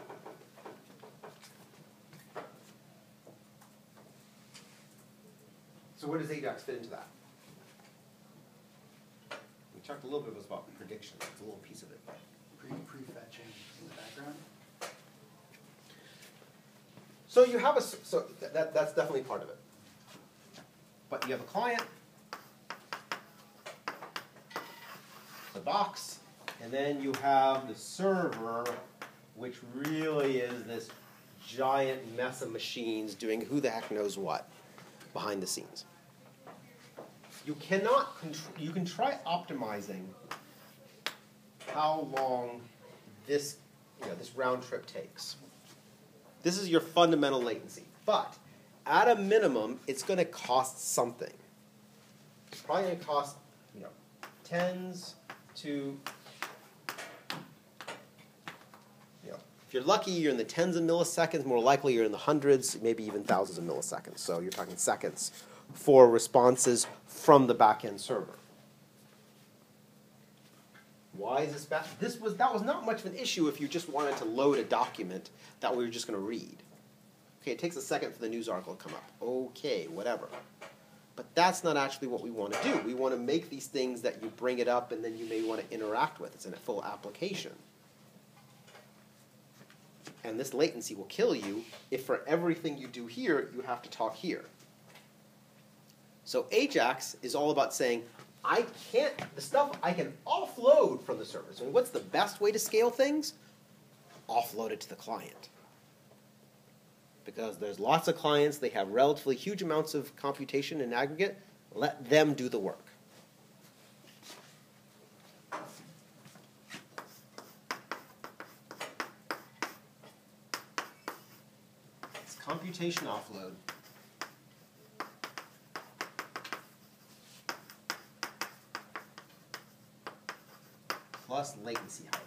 So where does Ajax fit into that? We talked a little bit about prediction. It's a little piece of it.
Prefetching in the background.
So you have that's definitely part of it. But you have a client, the box, and then you have the server, which really is this giant mess of machines doing who the heck knows what behind the scenes. You cannot you can try optimizing how long this round trip takes. This is your fundamental latency. But at a minimum, it's going to cost something. It's probably going to cost, tens to, if you're lucky, you're in the tens of milliseconds. More likely, you're in the hundreds, maybe even thousands of milliseconds. So you're talking seconds for responses from the back-end server. Why is this bad? That was not much of an issue if you just wanted to load a document that we were just going to read. Okay, it takes a second for the news article to come up. Okay, whatever. But that's not actually what we want to do. We want to make these things that you bring it up and then you may want to interact with. It's in a full application. And this latency will kill you if for everything you do here, you have to talk here. So Ajax is all about saying, the stuff I can offload from the server. So what's the best way to scale things? Offload it to the client. Because there's lots of clients, they have relatively huge amounts of computation in aggregate. Let them do the work. It's computation offload. Plus latency hiding.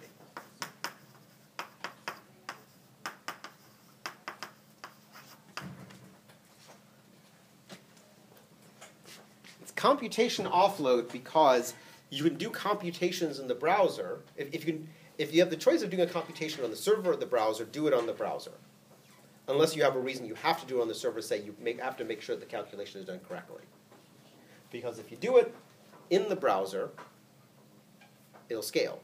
It's computation offload because you can do computations in the browser. If you have the choice of doing a computation on the server or the browser, do it on the browser. Unless you have a reason you have to do it on the server, say you have to make sure the calculation is done correctly. Because if you do it in the browser, it'll scale.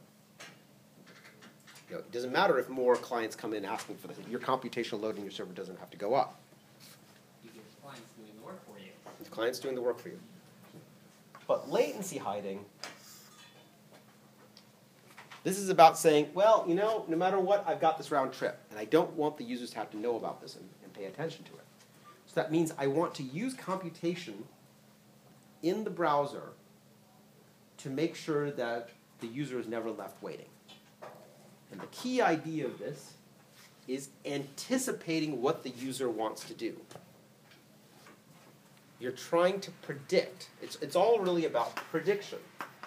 It doesn't matter if more clients come in asking for this. Your computational load in your server doesn't have to go up.
You get the clients doing the work for you.
The client's doing the work for you. But latency hiding, this is about saying, well, no matter what, I've got this round trip, and I don't want the users to have to know about this and pay attention to it. So that means I want to use computation in the browser to make sure that the user is never left waiting. And the key idea of this is anticipating what the user wants to do. You're trying to predict. It's all really about prediction.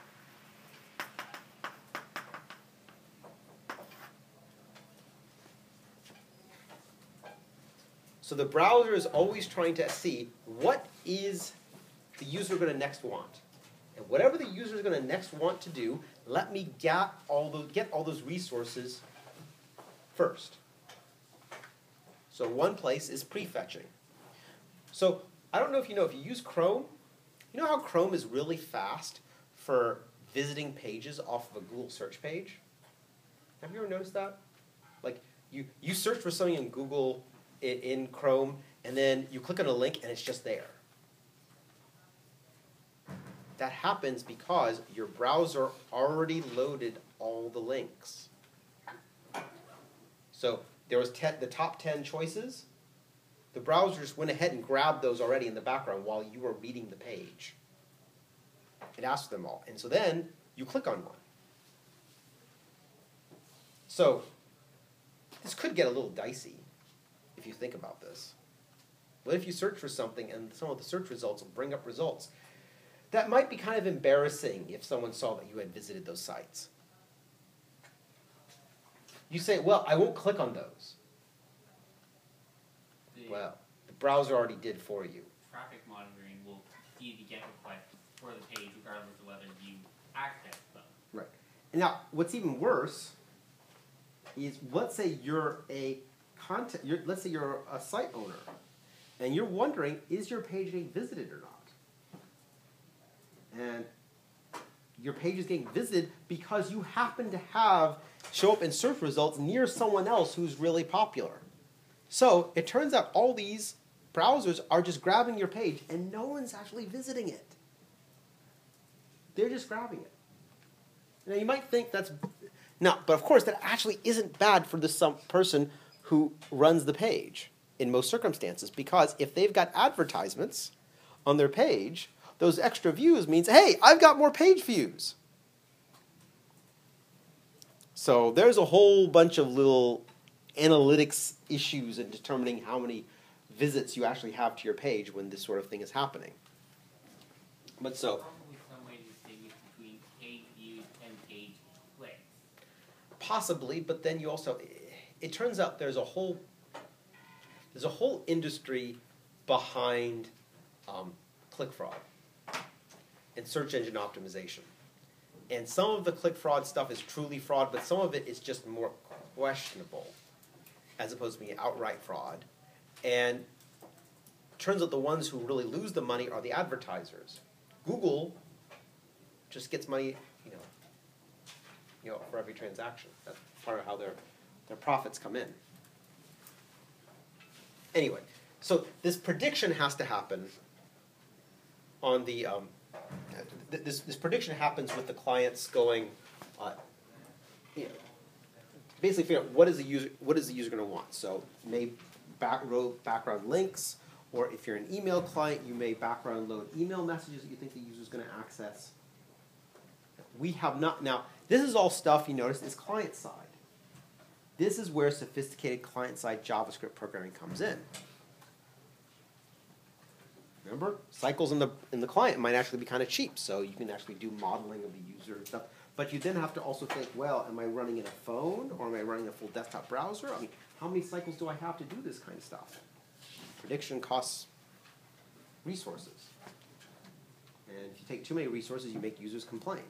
So the browser is always trying to see what is the user going to next want. And whatever the user is going to next want to do, let me get all those resources first. So one place is prefetching. So I don't know if you use Chrome, you know how Chrome is really fast for visiting pages off of a Google search page? Have you ever noticed that? Like you search for something in Google in Chrome, and then you click on a link and it's just there. That happens because your browser already loaded all the links. So there was the top 10 choices. The browser just went ahead and grabbed those already in the background while you were reading the page. It asked them all. And so then you click on one. So this could get a little dicey if you think about this. What if you search for something and some of the search results will bring up results that might be kind of embarrassing if someone saw that you had visited those sites? You say, well, I won't click on those. Well, the browser already did for you.
Traffic monitoring will see the GET request for the page regardless of whether you access them.
Right. And now, what's even worse is, let's say you're let's say you're a site owner, and you're wondering, is your page getting visited or not? And your page is getting visited because you happen to show up in search results near someone else who's really popular. So it turns out all these browsers are just grabbing your page, and no one's actually visiting it. They're just grabbing it. Now you might think that's but of course that actually isn't bad for some person who runs the page in most circumstances, because if they've got advertisements on their page, those extra views means, hey, I've got more page views. So there's a whole bunch of little analytics issues in determining how many visits you actually have to your page when this sort of thing is happening. But so
Probably some way to distinguish between page views and page clicks.
possibly, but then you also, it turns out there's a whole industry behind click fraud and search engine optimization. And some of the click fraud stuff is truly fraud, but some of it is just more questionable as opposed to being outright fraud. And it turns out the ones who really lose the money are the advertisers. Google just gets money, for every transaction. That's part of how their profits come in. Anyway, so this prediction has to happen on the this prediction happens with the clients going, basically figure out what is the user going to want. So may background links, or if you're an email client, you may background load email messages that you think the user is going to access. We have not now. This is all stuff you notice is client side. This is where sophisticated client-side JavaScript programming comes in. Remember, cycles in the client might actually be kind of cheap, so you can actually do modeling of the user and stuff. But you then have to also think, well, am I running in a phone, or am I running a full desktop browser? I mean, how many cycles do I have to do this kind of stuff? Prediction costs resources. And if you take too many resources, you make users complain.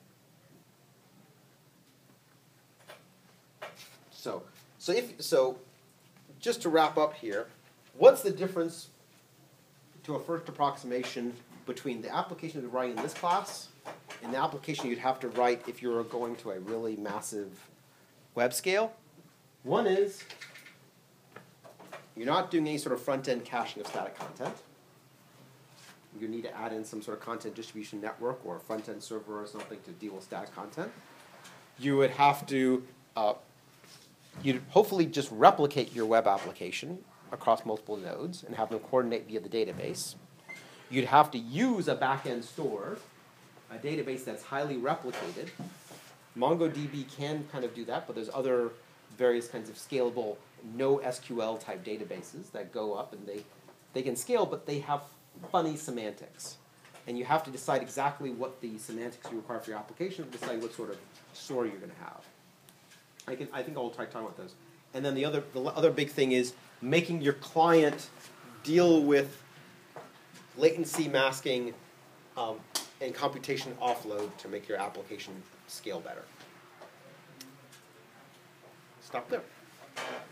So just to wrap up here, what's the difference to a first approximation between the application you're writing in this class and the application you'd have to write if you were going to a really massive web scale? One is you're not doing any sort of front-end caching of static content. You need to add in some sort of content distribution network or a front-end server or something to deal with static content. You would have to you'd hopefully just replicate your web application across multiple nodes and have them coordinate via the database. You'd have to use a back-end store, a database that's highly replicated. MongoDB can kind of do that, but there's other various kinds of scalable NoSQL type databases that go up, and they can scale, but they have funny semantics. And you have to decide exactly what the semantics you require for your application to decide what sort of store you're going to have. I think I'll try talking about those. And then the other big thing is making your client deal with latency masking and computation offload to make your application scale better. Stop there.